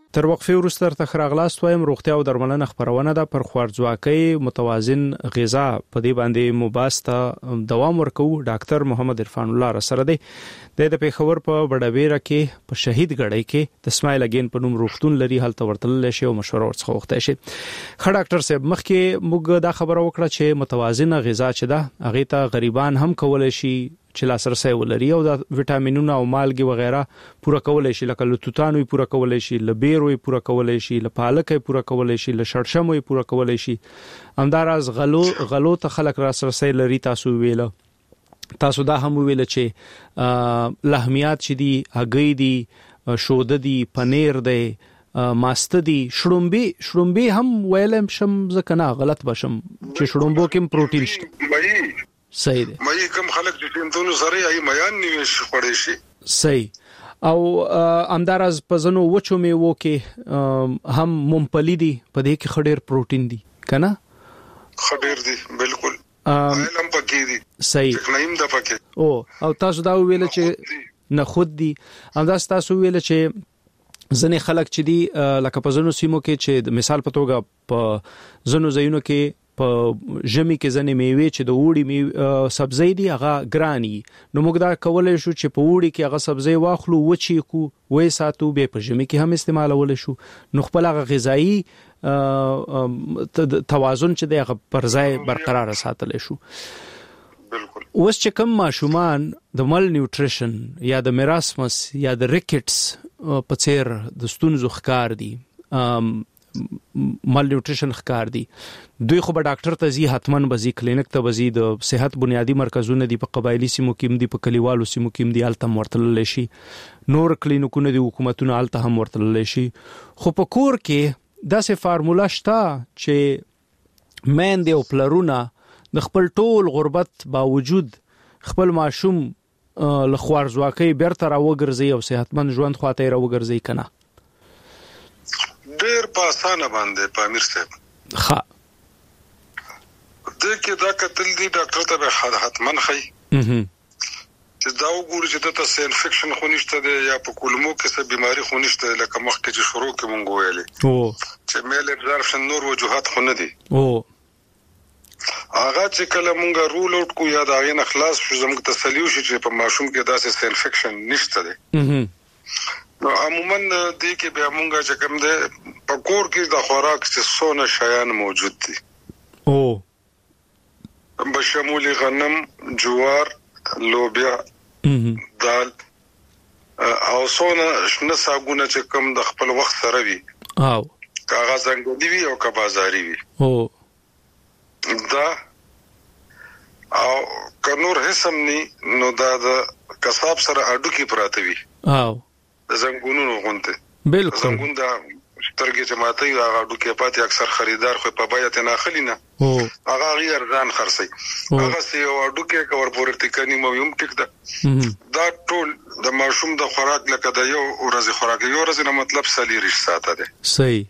تر وقفه وروسته تر خراغلاست وایم روغتیا او درملنه خبرونه ده پر خوارځواکۍ متوازن غذا په دې باندې مباسطه دوام ورکو ډاکټر محمد عرفان الله رسره دی د پیښور په بډاویره کې په شهید غړی کې د اسماعیل اگین په نوم روغتون لري هلته ورتل شي او مشوره ورڅخه وخته شي. خ ډاکټر صاحب مخکې موږ دا خبره وکړه چې متوازن غذا چې ده هغه ته غریبان هم کولای شي چې لاسرسي ولري او د وټامینونو او مالګي وغیرہ پوره کولای شي لکه لتوتانوي پوره کولای شي لبیروي پوره کولای شي لپالکې پوره کولای شي لشړشموي پوره کولای شي همداراز غلو غلو ته خلک لاسرسي لري تاسو ویل تاسو دا هم ویل چې لحمیات چې دي هګۍ دي شوده دي پنیر دي ماست دي شړومبي شړومبي هم ویلم شم ځکه نه غلط بشم چې شړومبو کې پروتین شته صحیح دی مې کوم خلک چې تاسو سره یې میان نیوي خوري شي صحیح او امدارز په زنو وچو میوو کې هم ممپلی دي په دې کې خډیر پروتین دي کنه خډیر دي بالکل علم پکې دي صحیح نیم د پکې او او تاسو دا ویل چې نه خود دي امداز تاسو ویل چې ځنې خلک چې دي لکه په زنو سیمو کې چې مثال په توګه په زنو زینو کې په ژمي کې ځنې میوه چې د وړي می سبزی دي هغه ګرانی نو موږ دا کولای شو چې په وړي کې هغه سبزی واخلو وچی کو وې ساتو به په ژمي کې هم استعمالول شو نو خپل هغه غذایی توازن چې د پر ځای برقرار ساتل شو. بالکل اوس چې کوم ماشومان د مال نیوټریشن یا د میراسمس یا د ریکټس په څیر د ستونزو ښکار دي مال نیوټریشن ښکار دي دوی خو به ډاکټر ته ځي حتمن بزي کلینیک ته بزي د صحت بنیادی مرکزونه دي په قبایلی سیمو کې دي په کلیوالو سیمو کې دي الته ورتلل شي نور کلینیکونه دي حکومتونه الته هم ورتلل شي خو په کور کې داسې فارمولا شته چې مین دی او پلرونه د خپل ټول غربت باوجود خپل ماشوم له خوارځواکۍ بیرته راوګرځي او صحتمند ژوند خواته راوګرځي کنه ډېر په اسانه باندې په امیر صاحب ها د کې دا کتل دي ډاکټر ته به حتمن خي چې دا وګوري چې د تاسو انفیکشن خو نشته دی یا په کولمو کې څه بيماري خو نشته لکه مخکې چې شروع کې مونږ ویلې او چې میل ابزارپشن نور وجوهات خو نه دي او هغه چې کله مونږ رول اوټ کو یا دا غي نه خلاص شو زموږ تسلیو شي چې په ماشوم کې داسې انفیکشن نشته دی نو عموما دې کې به مونږه چې کوم ده په کور کې د خوراک چې سونه شیان موجود دي او بشمول غنم جوار لوبیا دال او سونه شنه ساګونه چې کوم د خپل وخت سره وي او کاغذ انګدي وي او کا بازاري وي او دا او کنور هسمني نو دا د کساب سره اډو کې پراته وي او زنګونونو غونته بالکل زنګون دا سترګې چې ماته یو هغه ډوکې پاتې اکثر خریدار خو په بیا ته نه خلینا او هغه غیر ځان خرڅي هغه سی یو ډوکې کور پورې ټکنی مو یم ټیک دا دا ټول د ماشوم د خوراک لکه د یو ورځ خوراک یو ورځ نه مطلب سلی رښ ساته ده صحیح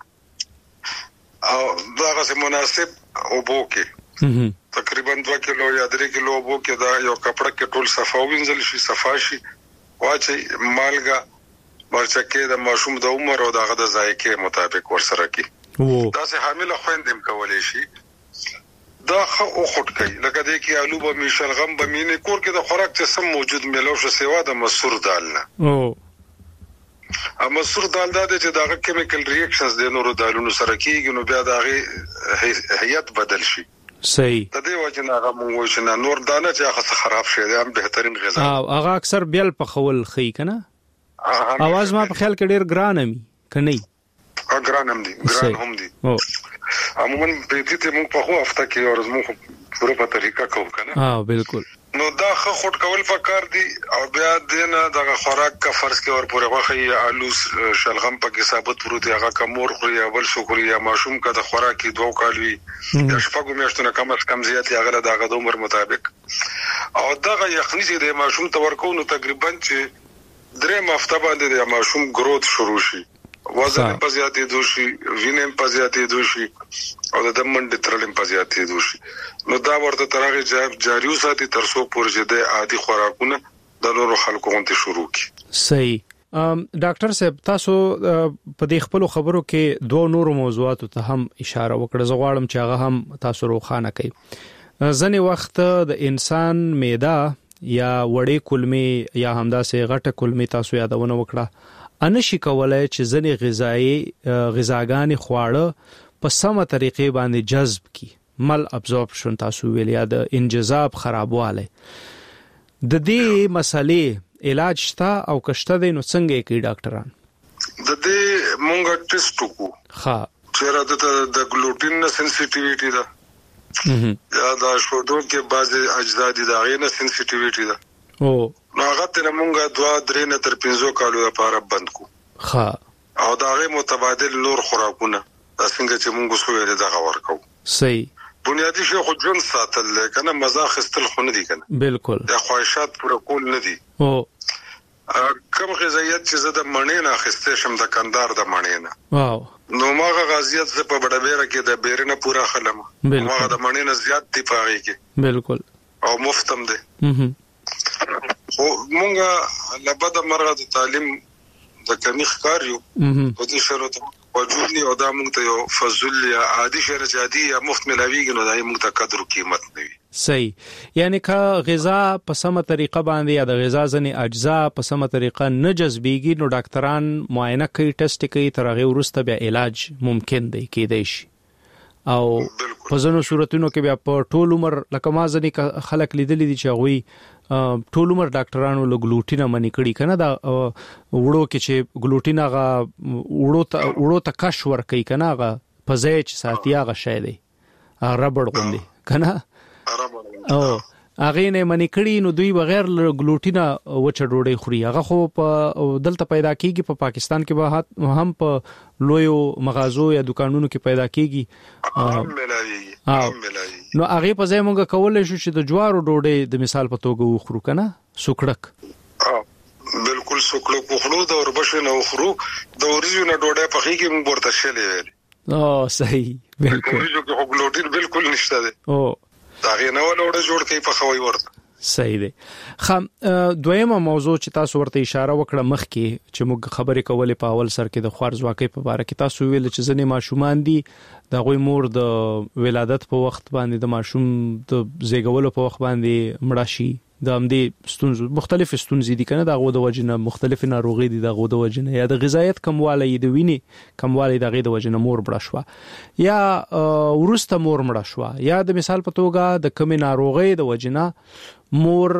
او دا غو مناسب او بوکه تقریبا دوه کیلو یا درې کیلو بوکه دا یو کپڑا کې ټول صفا وینځل شي صفا شي واچي مالګه ورچکه د ماشوم د عمر او دغه د ذایقې مطابق ورسره کی دا سه حامل خويندم کولای شي دا خو خټ کوي لکه د کی آلو به میشل غم به مینه کور کې د خوراک چې سم موجود ملو شو سیوا د مسور دال نه او ا مسور دال د چې دغه کیمیکل ریاکشنز د نورو دالونو سره کیږي نو بیا دغه هيئت بدل شي صحیح د دې وجه نه هغه مونږ چې نور دانه چې هغه خراب شي دا هم بهترین غذا او هغه اکثر بیل په خول خي کنه اواز ما په خیال کې ډیر ګران امي کني ا ګران هم دي ګران هم دي او عموما په دې ته موږ په خو هفته کې ورځ موږ پوره په طریقه کوو کنه ها بالکل نو دا خو خټ کول فکر دي او بیا دینه دغه خوراک کا فرض کې ور پورې واخی آلو شلغم پکې ثابت ورو دي هغه کمور خوري یا بل شکریا ماشوم کا د خوراکي دوه کالوي د شپږو میاشتونو کم از کم زیات هغه د هغه عمر مطابق او دغه یخني چې د ماشوم تور کو نو تقریبا چې درې هفته باندې د ماشوم گروث شروع شي وزن په زیاتې دوشي وینم په زیاتې دوشي او د دمن د ترلم په زیاتې دوشي نو دا ورته ترغه جاریو ساتي ترسو پورې د عادي خوراکونه د نورو خلکو غونډه شروع کی صحیح ډاکټر صاحب تاسو په دې خپل خبرو کې دوه نورو موضوعاتو ته هم اشاره وکړه. زه غواړم چې هغه هم تاسو روښانه کړئ. ځنې وخت د انسان معده یا وړې کولمې یا همداسې غټه کولمې تاسو یادونه وکړه انشي کولای چې ځنې غذایی غذاګانې خواړه په سمه طریقې باندې جذب کی مل ابزورپشن تاسو ویل یا د انجذاب خرابواله. د دې مسلې علاج شته او کشته دی نو څنګه یې کوي ډاکټران؟ د دې مونږه ټیسټ وکړو ها چیرې د ګلوټین سنسټیویټی ده یا دا شودو کې بعضي اجزا دي دا غي نه سنسټیویټی ده او نو هغه ته مونږه دوا درې نه تر پنځو کالو لپاره بند کو ها او دا غي متبادل نور خوراکونه دا څنګه چې مونږ سوې ده دا ورکو صحیح بنیادی شی خو ژوند ساتل کنه مزه خستل خو نه دي کنه بالکل د خواهشات پوره کول نه دي او کوم غذایت چې زه د مڼې نه خسته شم د کندار د مڼې نه واو نو ماغه غازیت زه په بډبېره کې د بیرنه پوره خلم ماغه د مڼې نه زیات دی پاره کې بالکل او مفتم دي خو مونږه لبد مرغه د تعلیم د کمی ښکار یو په دې شرط وجودني او دا موږ ته یو فضل یا عادي شرط عادي یا مفت ملاویږي نو دا موږ ته قدر او قیمت نه وي. صحیح یعنی که غذا په سمه طریقه باندې یا د غذا ځنې اجزا په سمه طریقه نه جذبېږي نو ډاکټران معاینه کوي ټیسټ کوي تر هغه وروسته بیا علاج ممکن دی کېدای شي او په ځینو صورتونو کې بیا په ټول عمر لکه ما ځنې خلک لیدلي دي چې هغوی ټول عمر ډاکټرانو له ګلوټین منې کړي کنه دا وړو کې چې ګلوټین هغه وړو ته وړو ته کش ور کوي کنه هغه په ځای چې ساتي هغه شی دی ربړ غوندي کنه او هغه نه منې کړي نو دوی بغیر ګلوټین وچ ډوډۍ خوري هغه خو په دلته پیدا کیږي په پاکستان کې به هم په لویو مغازو یا دکانونو کې پیدا کیږي هم ملاوي نو هغه په ځای مونږ کولای شو چې د جوارو ډوډۍ د مثال په توګه وخورو کنه سوکړک اه بالکل سوکړک وخورو د وربشو نه وخورو د ورجو نه ډوډۍ په خېږي مونږ ورته شلې ویل او صحیح بالکل ورجو کې ګلوټین بالکل نشته دی او دا غي نه ولا جوړ کوي په خوي ورته صحیح دی. خام دویمه موضوع چې تاسو ورته اشاره وکړه مخکې چې موږ خبرې کولې په اول سر کې د خوارزواکۍ په اړه کې تاسو ویل چې ځنې ماشومان دي د غوي مور د ولادت په وخت باندې د ماشوم د زیږولو په وخت باندې مړه شي د همدې ستونزې مختلف ستونزې دي کنه د غو د وجنه مختلف ناروغي دي د غو د وجنه یا د غذایت کموالی د وینې کموالی د غي د وجنه مور مړه شو یا ورسته مور مړه شو یا د مثال په توګه د کمی ناروغي د وجنه مور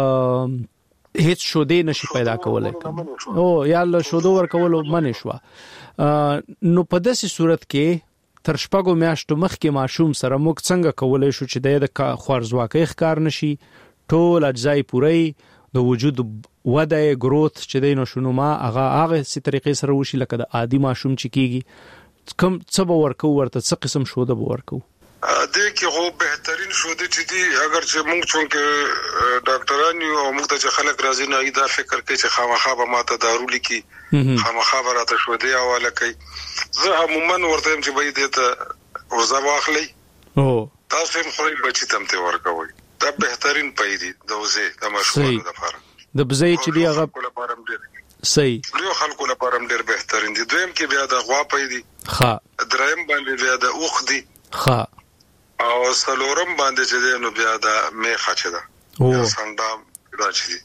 هیڅ شودې نشي پیدا کولای او یا له شودو ور کولو منې شو نو په داسې صورت کې تر شپږو میاشتو مخکې ماشوم سره موږ څنګه کولای شو چې د خوارزواکۍ ښکار نشي ټول اجزای پوره د وجود وده گروث چې د نشونما هغه هغه سي طریقې سره وشي لکه د عادي ماشوم چې کیږي کوم څه به ورکو ورته څه قسم شوده به ورکو د کې هو بهترین شوده چې دي اگر چې موږ څنګه ډاکټران یو موږ ته خلک راځي نه دا فکر کوي چې خامخا به ماته دارو لیکي خامخا به راته شوده حواله کوي زه عموما ورته چې به دې ته وزا واخلي او تاسو هم خوري بچی تم ته ورکوي دا بهترین پېدی د وزه د مشروع لپاره د بزې چې دی هغه صحیح یو خلکو لپاره ډېر بهترین دي دویم کې بیا د غوا پېدی ښه دریم باندې بیا د اوخ دی ښه او سلورم باندې چې دی نو بیا د میخه چې ده او سنډا دا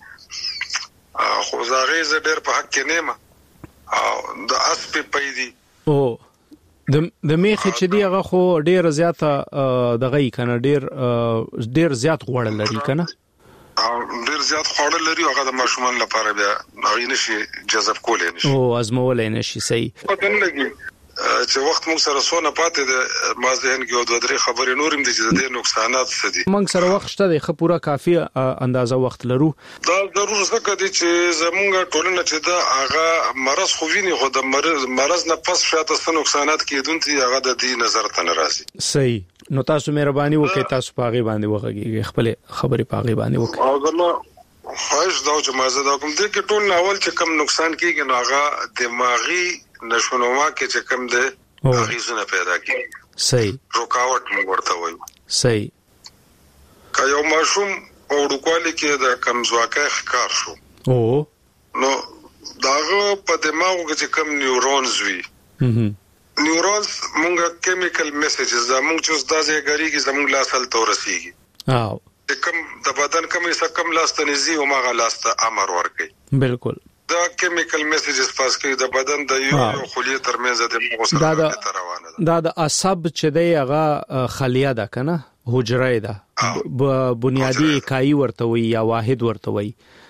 چې خو زاغې ز ډېر په حق کې نیمه او د اسپ پېدی او د د میخه چې دی هغه خو ډیر زیاته دغه کنه ډیر ډیر زیات غوړ لري کنه ډیر زیات غوړ لري هغه د ماشومان لپاره بیا هغه نشي جذب کولای نشي او ازمولای نشي صحیح پدې لګي چې وخت موږ سره سونه پاتې د ما ذهن کې او دوه درې خبرې نورم دي چې د نقصانات څه دي موږ سره وخت شته د خپوره کافي اندازه وخت لرو دا ضرور څه کوي چې زمونږ ټولنه چې دا هغه مرز خو ویني خو د مرز مرز نه پس شاته څه نقصانات کیدونتي هغه د دې نظر ته ناراضي صحیح نو تاسو مهرباني وکړئ تاسو پاغي باندې وغږیږئ خپل خبرې پاغي باندې وکړئ او نو خواهش دا چې مازه دا کوم دي کې ټول اول چې کم نقصان کیږي نو هغه دماغي نشونما کې چې کم ده غیزونه پیدا کیږي صحیح رکاوټ موږ ورته وایو صحیح که یو ماشوم او ډوکوالي کې د کمزواکۍ ښکار شو او نو داغه په دماغ کې چې کم نیورونز وي نیورونز مونږه کیمیکل میسیجز زموږ چې د ځای کې زموږ لاسل تورسيږي او کم د بدن کم څه کم لاستنې زی او ماغه لاسته امر ورکي بالکل دا کیمیکل میسیجز پاس کوي د بدن د یو یو خلیه ترمنځ د مغز سره روانه ده دا د عصب چې دی هغه خلیه ده کنه حجره ده بنیادی اکائی ورته وي یا واحد ورته وي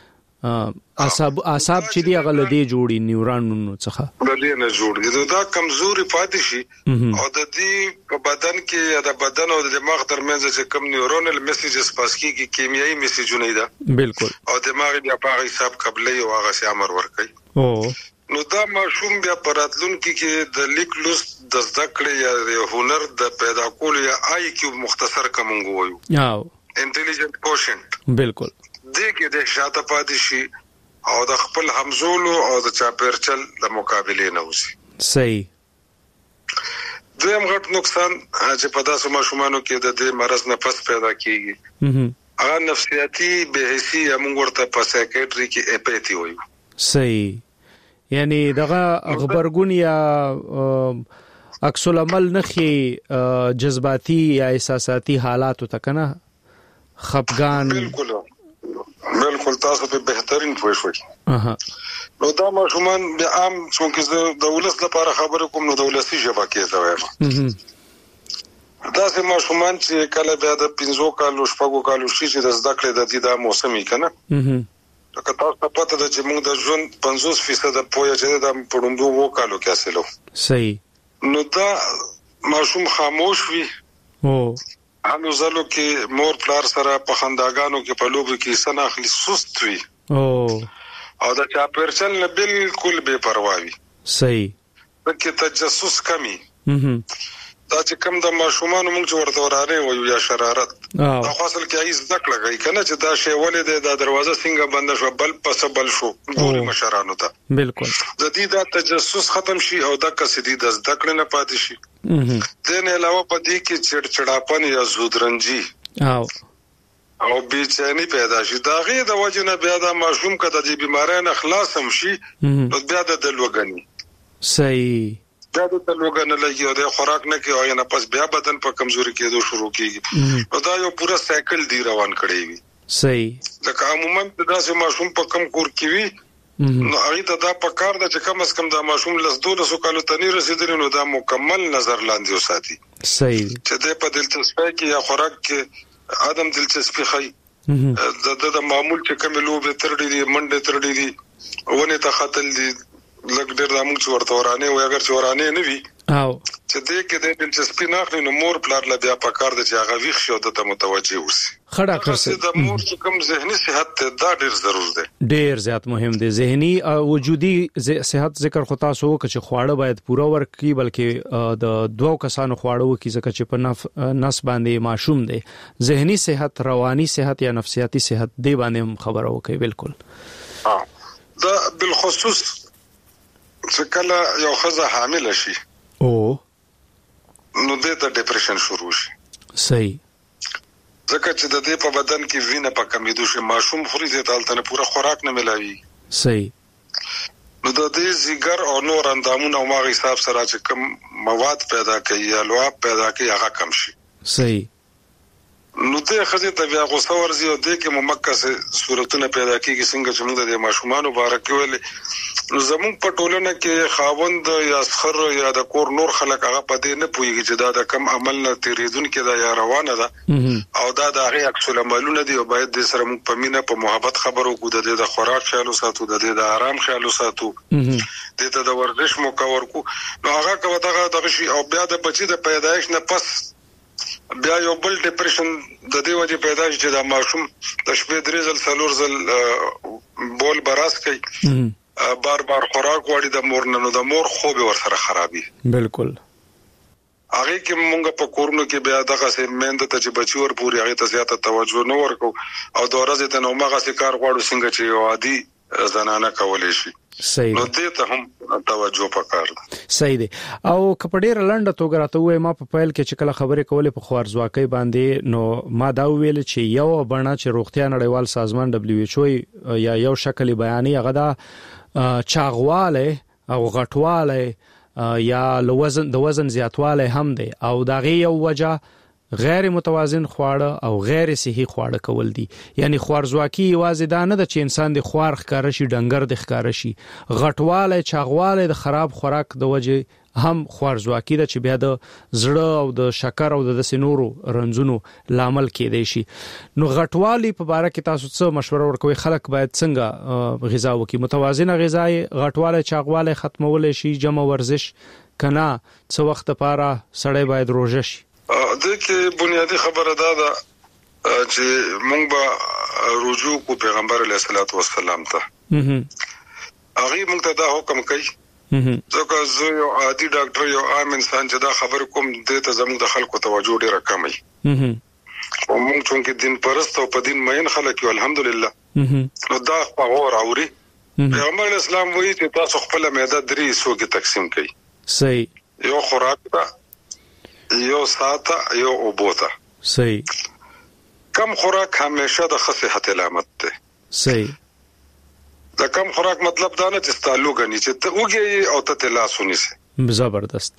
اعصاب اعصاب چې دی هغه لدی جوړي نیورونونو څخه لدی نه جوړي دا کمزوري پاتې شي او د دې په بدن کې یا د بدن او د دماغ ترمنځ چې کم نیورونل میسیجز پاس کیږي کیمیایي میسیجونه ده بالکل او دماغ بیا په حساب قبلې او هغه سي امر ورکړي او نو دا ماشوم بیا پراتلون کې د لیک لوست د ذکر یا د هنر د پیدا کول یا آی کیو مختصر کومو وایو او انټيليجنت کوشنت بالکل دې کې د شاته پاتې شي او د خپل همزولو او د چاپیرچل د مقابله نه وسی صحیح دویم غټ نقصان چې په داسې ماشومانو کې د دې مرز نه پس پیدا کیږي هغه نفسیاتی بهسي موږ ورته په سایکیټری کې اپیتی وایو صحیح یعنی دغه خبرګون یا عکس العمل نخي جذباتي یا احساساتي حالات ته کنه خفګان بالکل بالکل تاسو په بهترین پوه شئ اها نو دا ماشومان د عام څنګه د دولت لپاره خبرې کوم نو دولتي ژبه کې زویم دا سه ماشومان چې کله بیا د پنځو کالو شپږو کالو شي چې د زده کړې د دې د موسمي کنه اها که تاسو ته پته ده چې موږ د ژوند پنځوس فیصد پوهه چې د پړوندو وو کالو کې حاصلو صحیح نو دا ماشوم خاموش وي او انو زلو کې مور پلار سره په خنداګانو کې په لوبو کې سناخلي سست وي او او دا چا پرچل نه بالکل بے پروا وي صحیح پکې تجسس کمی اها دا چې کوم د ماشومان موږ ورته وراره وایو یا شرارت دا خاصل کې ایز ذکر لګی کنه چې دا شی ولې د دروازه څنګه بند شو بل پس بل شو ګوري مشرانو ته بالکل د دې د تجسس ختم شي او د کسدي د ذکر نه پاتې شي دنه علاوه په دې کې چړچړاپن یا زودرنجي او او بیچانی پیدا شي دا غي د وجه نه بیا د ماشوم کده د بیماری نه خلاص هم شي نو بیا د دلوګنی صحیح دا د تلوګن لګي او د خوراک نه کې او نه پس بیا بدن په کمزوري کېدو شروع کیږي نو دا یو پورا سایکل دی روان کړی وي صحیح لکه عموما د داسې ماشوم په کم کور کې وي نو هغه ته دا پکار ده چې کم از کم دا ماشوم لس دولسو کالو ته نه رسیدلی نو دا مکمل نظر لاندې وساتي صحیح چې د په دلچسپۍ کې یا خوراک کې ادم دلچسپي خي د د معمول چې کوم لوبه ترډې دي منډه ترډې دي ونه ته خطل دي لګ ډېر د موږ ورته ورانه وي اگر چې ورانه نه وي او چې دې کې د دلچسپي نه اخلي نو مور پلار له بیا پکار د چې هغه ویښ شو ته متوجه اوسي خړه کړسي د مور چې کوم ذهني صحت دا ډېر ضرور دی ډېر زیات مهم دی ذهني او وجودي صحت ذکر خو تاسو چې خواړه باید پوره ورکړي بلکې د دوه کسانو خواړه وکړي ځکه چې په نس باندې ماشوم دی ذهني صحت رواني صحت یا نفسیاتي صحت دی باندې خبره وکړي بالکل دا بالخصوص چې کله یو خزه حامل شي او نو د ته ډیپریشن شروع شي صحیح ځکه چې د دې په بدن کې وینه په کمیدو شي ماشوم خوري ته تالته پورا خوراک نه ملاوي صحیح نو د دې زیګر او نور اندامونه او ماغه حساب سره چې کوم مواد پیدا کوي یا لواب پیدا کوي هغه کم شي صحیح نو ته خزه ته بیا غوسه ورزي او د کې ممکه صورتونه پیدا کیږي څنګه چې موږ د ماشومان مبارک ویل نو زموږ په ټولنه کې خاوند یا سخر یا د کور نور خلک هغه پدې نه پويږي چې دا د کم عمل نه تیریدون کې دا یا روانه ده او دا د هغه عکس العملونه دي او باید د سره موږ په مینه په محبت خبرو کو د د خوراک خیال ساتو د د آرام خیال ساتو د ته د ورزش مو کور کو نو هغه کوي دغه دغه شی او بیا د بچی د پیدایش نه پس بیا یو بل ډیپریشن د دې وجه پیدا شي چې د ماشوم د شپې درې ځل څلور ځل بول براس کوي بار بار خوراک وړي د مور نه نو د مور خوب ور سره خرابي بالکل هغه کې مونږ په کورونو کې بیا دغه سه مند ته چې بچور پوری هغه ته زیاته توجه نه ورکو او د ورځې ته نو مغه سکار غواړو څنګه چې یو عادي زنانه کولای شي. صحیح. نو دې ته هم توجه پکار ده. صحیح دی. او کپډیر لنډه توګه راته وای ما په پایل کې چې کله خبرې کولې په خوارزواکۍ باندې نو ما دا ویل چې یو بڼه چې روغتیا نړیوال سازمان دبليو ایچ او یا یو شکل بیانې هغه دا چاغواله او غټواله یا وزن د وزن زیاتواله هم دی او دا غي یو وجه غیر متوازن خواړه او غیر صحي خواړه کول دي. یعنی خوارزواکي یوازې دا نه ده چې انسان د خوار ښکار شي ډنګر د ښکار شي، غټواله چاغواله د خراب خوراک د وجه هم خوارزواکي ده چې بیا د زړه او د شکر او د سينورو رنځونو لامل کېدای شي. نو غټوالي په اړه کې تاسو څه مشوره ورکوي خلک باید څنګه غذا وکړي؟ متوازنه غذا غټواله چاغواله ختمول شي، جمع ورزش کنا څه وخت لپاره سړی باید روزه شي. د کې بنیادی خبره ده دا چې مونږ به رجوع کو پیغمبر علیه الصلاۃ والسلام ته. هغه مونږ ته دا حکم کوي ځکه زه یو عادي ډاکټر یو عام انسان چې دا خبر کوم د ته زموږ د خلکو توجه ډیره کم وي. او مونږ څنګه دین پرست او په دین مین خلک یو الحمدلله. نو دا غوړ اوري پیغمبر اسلام وایي چې تاسو خپل معده درې حصو کې تقسیم کړئ. صحیح. یو خوراک ته، یو ساته، یو اوبوته. صحیح. کم خوراک همیشه د صحت علامت ده. صحیح. دا کم خوراک مطلب دا نه چې ستالو غني چې ته وګي او ته تلاسونی سي. زبردست.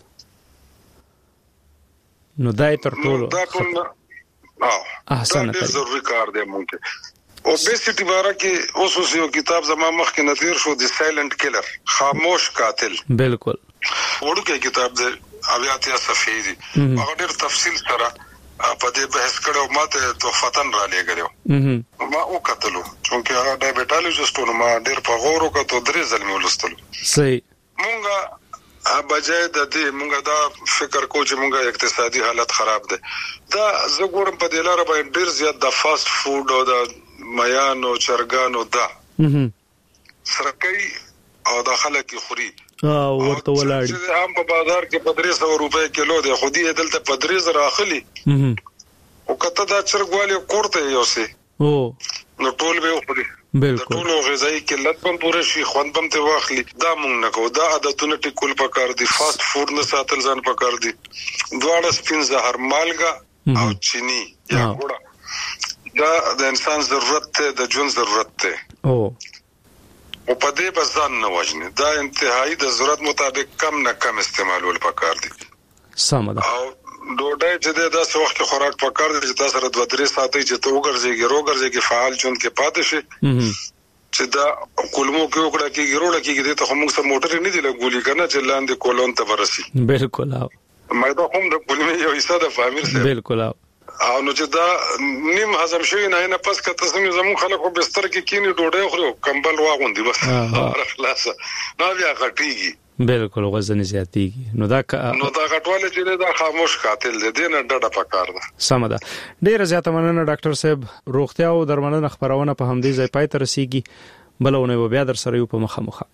نو دای تر ټولو دا ټول او احسن ډیر ضروري کار دی مونږ. اوبیسټي باره کې اوس یو کتاب زما مخ کې نتیر شو د سایلنت کیلر، خاموش قاتل. بالکل. ورته کتاب دی اویاتیا صفحې دي. هغه ډېر تفصیل سره په دې بحث کړو، ماته توفتن را لګیو. ما او کتلو چې هغه ډایبټالوجیسټونو ما ډېر په غور وکړو، درې ځل مې ولستلو. صحیح. مونږه بجای د دې مونږه دا فکر کو چې مونږه اقتصادي حالت خراب ده. دا زه ګورم په دې لار باندې ډېر زیات د فاست فود او د میانو چرګانو دا سرکۍ او د خلک خوري او ورته ولاړ چې هم په بازار کې په درې سوه روپۍ کیلو دی، خو دې دلته په درې زره اخلي. او کته دا چرګوالي کوړته یو سي او نو ټول به خوري. بالکل. ټول غذایی قلت هم پوره شي، خوند هم ته واخلي. دا مونږ نه کوو. دا عادتونه ټیکول پکار دي. فاست فود نه ساتل ځان پکار دي. دواړه سپین زهر، مالګه او چینی یا ګوړه دا د انسان ضرورت ته د ژوند ضرورت ته او او په دې بزان نه وژني. دا انتهایی د ضرورت مطابق کم نه کم استعمالول پکار دي. سم ده. او ډوډۍ چې د داسې وخت خوراک پکار دي چې تاسو سره دوه درې ساعتې چې ته وګرځيږي روګرځيږي فعال ژوند کې پاتې شي. چې دا کولمو کې وکړه کې ګروړه کې د ته موږ سره موټر نه دی لګولي کنه چې لاندې کولون ته ورسي. بالکل. او مې دا هم د کولمې یو حصہ د فامیر سره. بالکل. او نو چې دا نیم هضم شوی نه نه پس کته سم زمو خلکو بستر کې کینی ډوډۍ خورو کمبل واغوندي بس خلاص نو بیا غټیږي. بالکل. وزن زیاتیږي. نو دا نو دا غټواله چې دا خاموش قاتل دی، دې نه ډډه پکار ده. سم ده. ډیره زیاته مننه ډاکټر صاحب. روغتیا او درملنه خبرونه په همدې ځای پای ته رسیږي. بلونه بیا در سره یو په مخه مخه.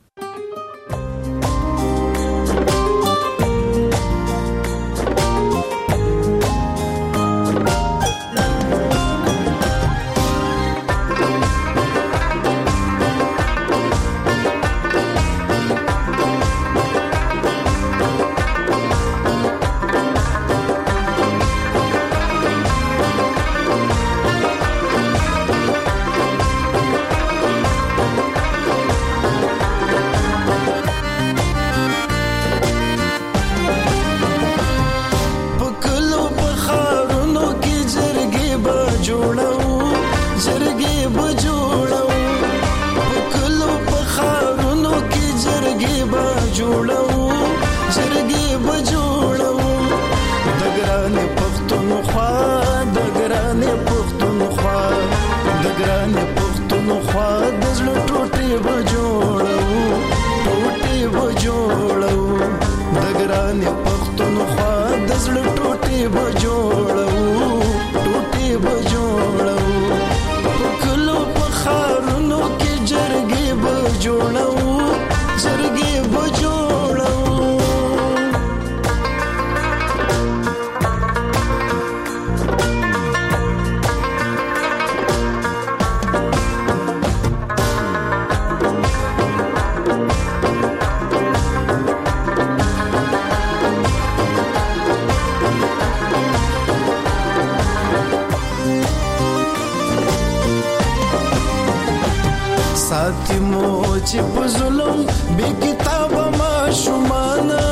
یتیمو چې په ظلم بې کتابه ماشومانه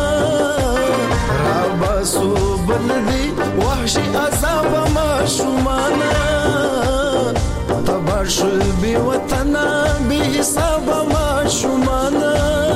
راباسو بل دي وحشي عذابه ماشومانه تبار شو بې وطنه بې حسابه ماشومانه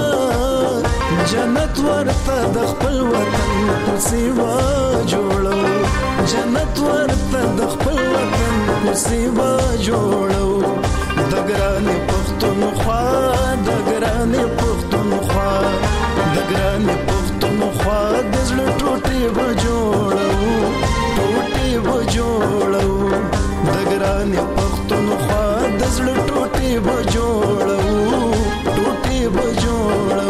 جنت ورته د خپل وطن کوڅې وا جوړو جنت ورته د خپل وطن کوڅې وا جوړو د ګرانې پښتونخوا د ګرانې پښتونخوا د ګرانې پښتونخوا د زړه ټوټې وا جوړو ټوټې وا جوړو د ګرانې پښتونخوا د زړه ټوټې وا جوړو ټوټې وا جوړو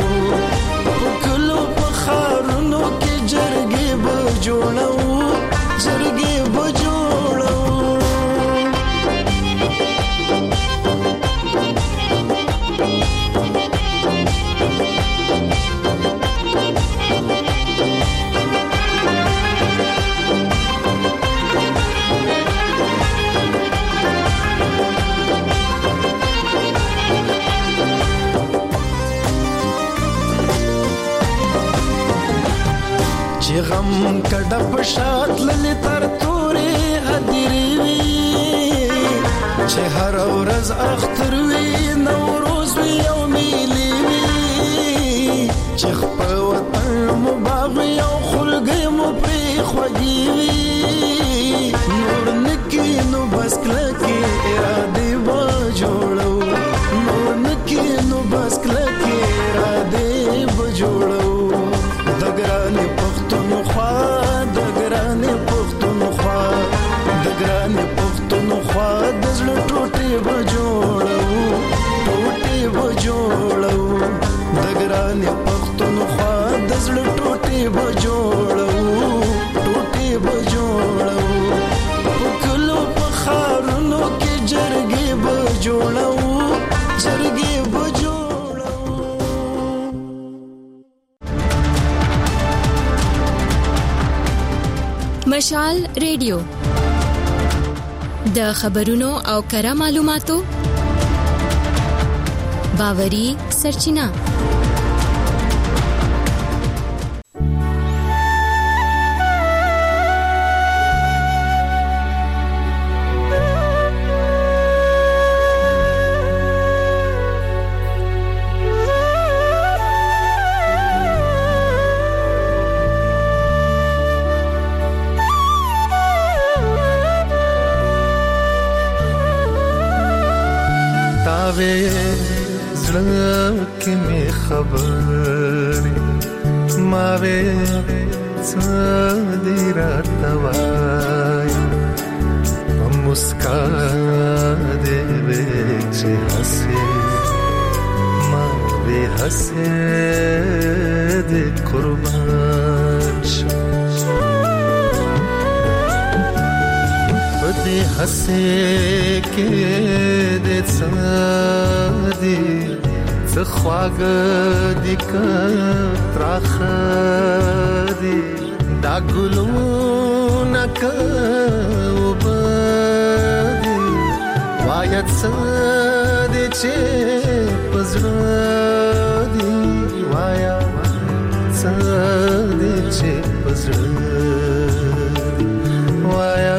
خارونو کې جرګې به جوړو جرګې به جوړو غم کډه پشات للی تر تورې هدیری وی چې هر ورځ اختر وی نوروز وی او میلی وی چې خپل وطن مو باغ او خلګي مو پری خوږی وی نور نکی نو بس کلکی اراده و جوړو نور نکی نو بس کلکی اراده و جوړو د ګرانې پښتونخوا د ګرانې پښتونخوا د ګرانې پښتونخوا د زړه ټوټې به جوړو ټوټې به جوړو د ګرانې پښتونخوا د زړه ټوټې به جوړو ټوټې به جوړو په کلو په ښارونو کې جرګې به جوړو جرګې به مشال ریډیو د خبرونو او کره معلوماتو باوري سرچینه خبرې ما وې څادي راتوای په مسکا دې وې چې حسې ما وې حسې دې قربان شه په دې حسې کې دې څادي خواږ دي کتراخ دي دا ګلونه کوبدي وایت سدي چې پزړه دي وایا سدي چې پزړه دي وایا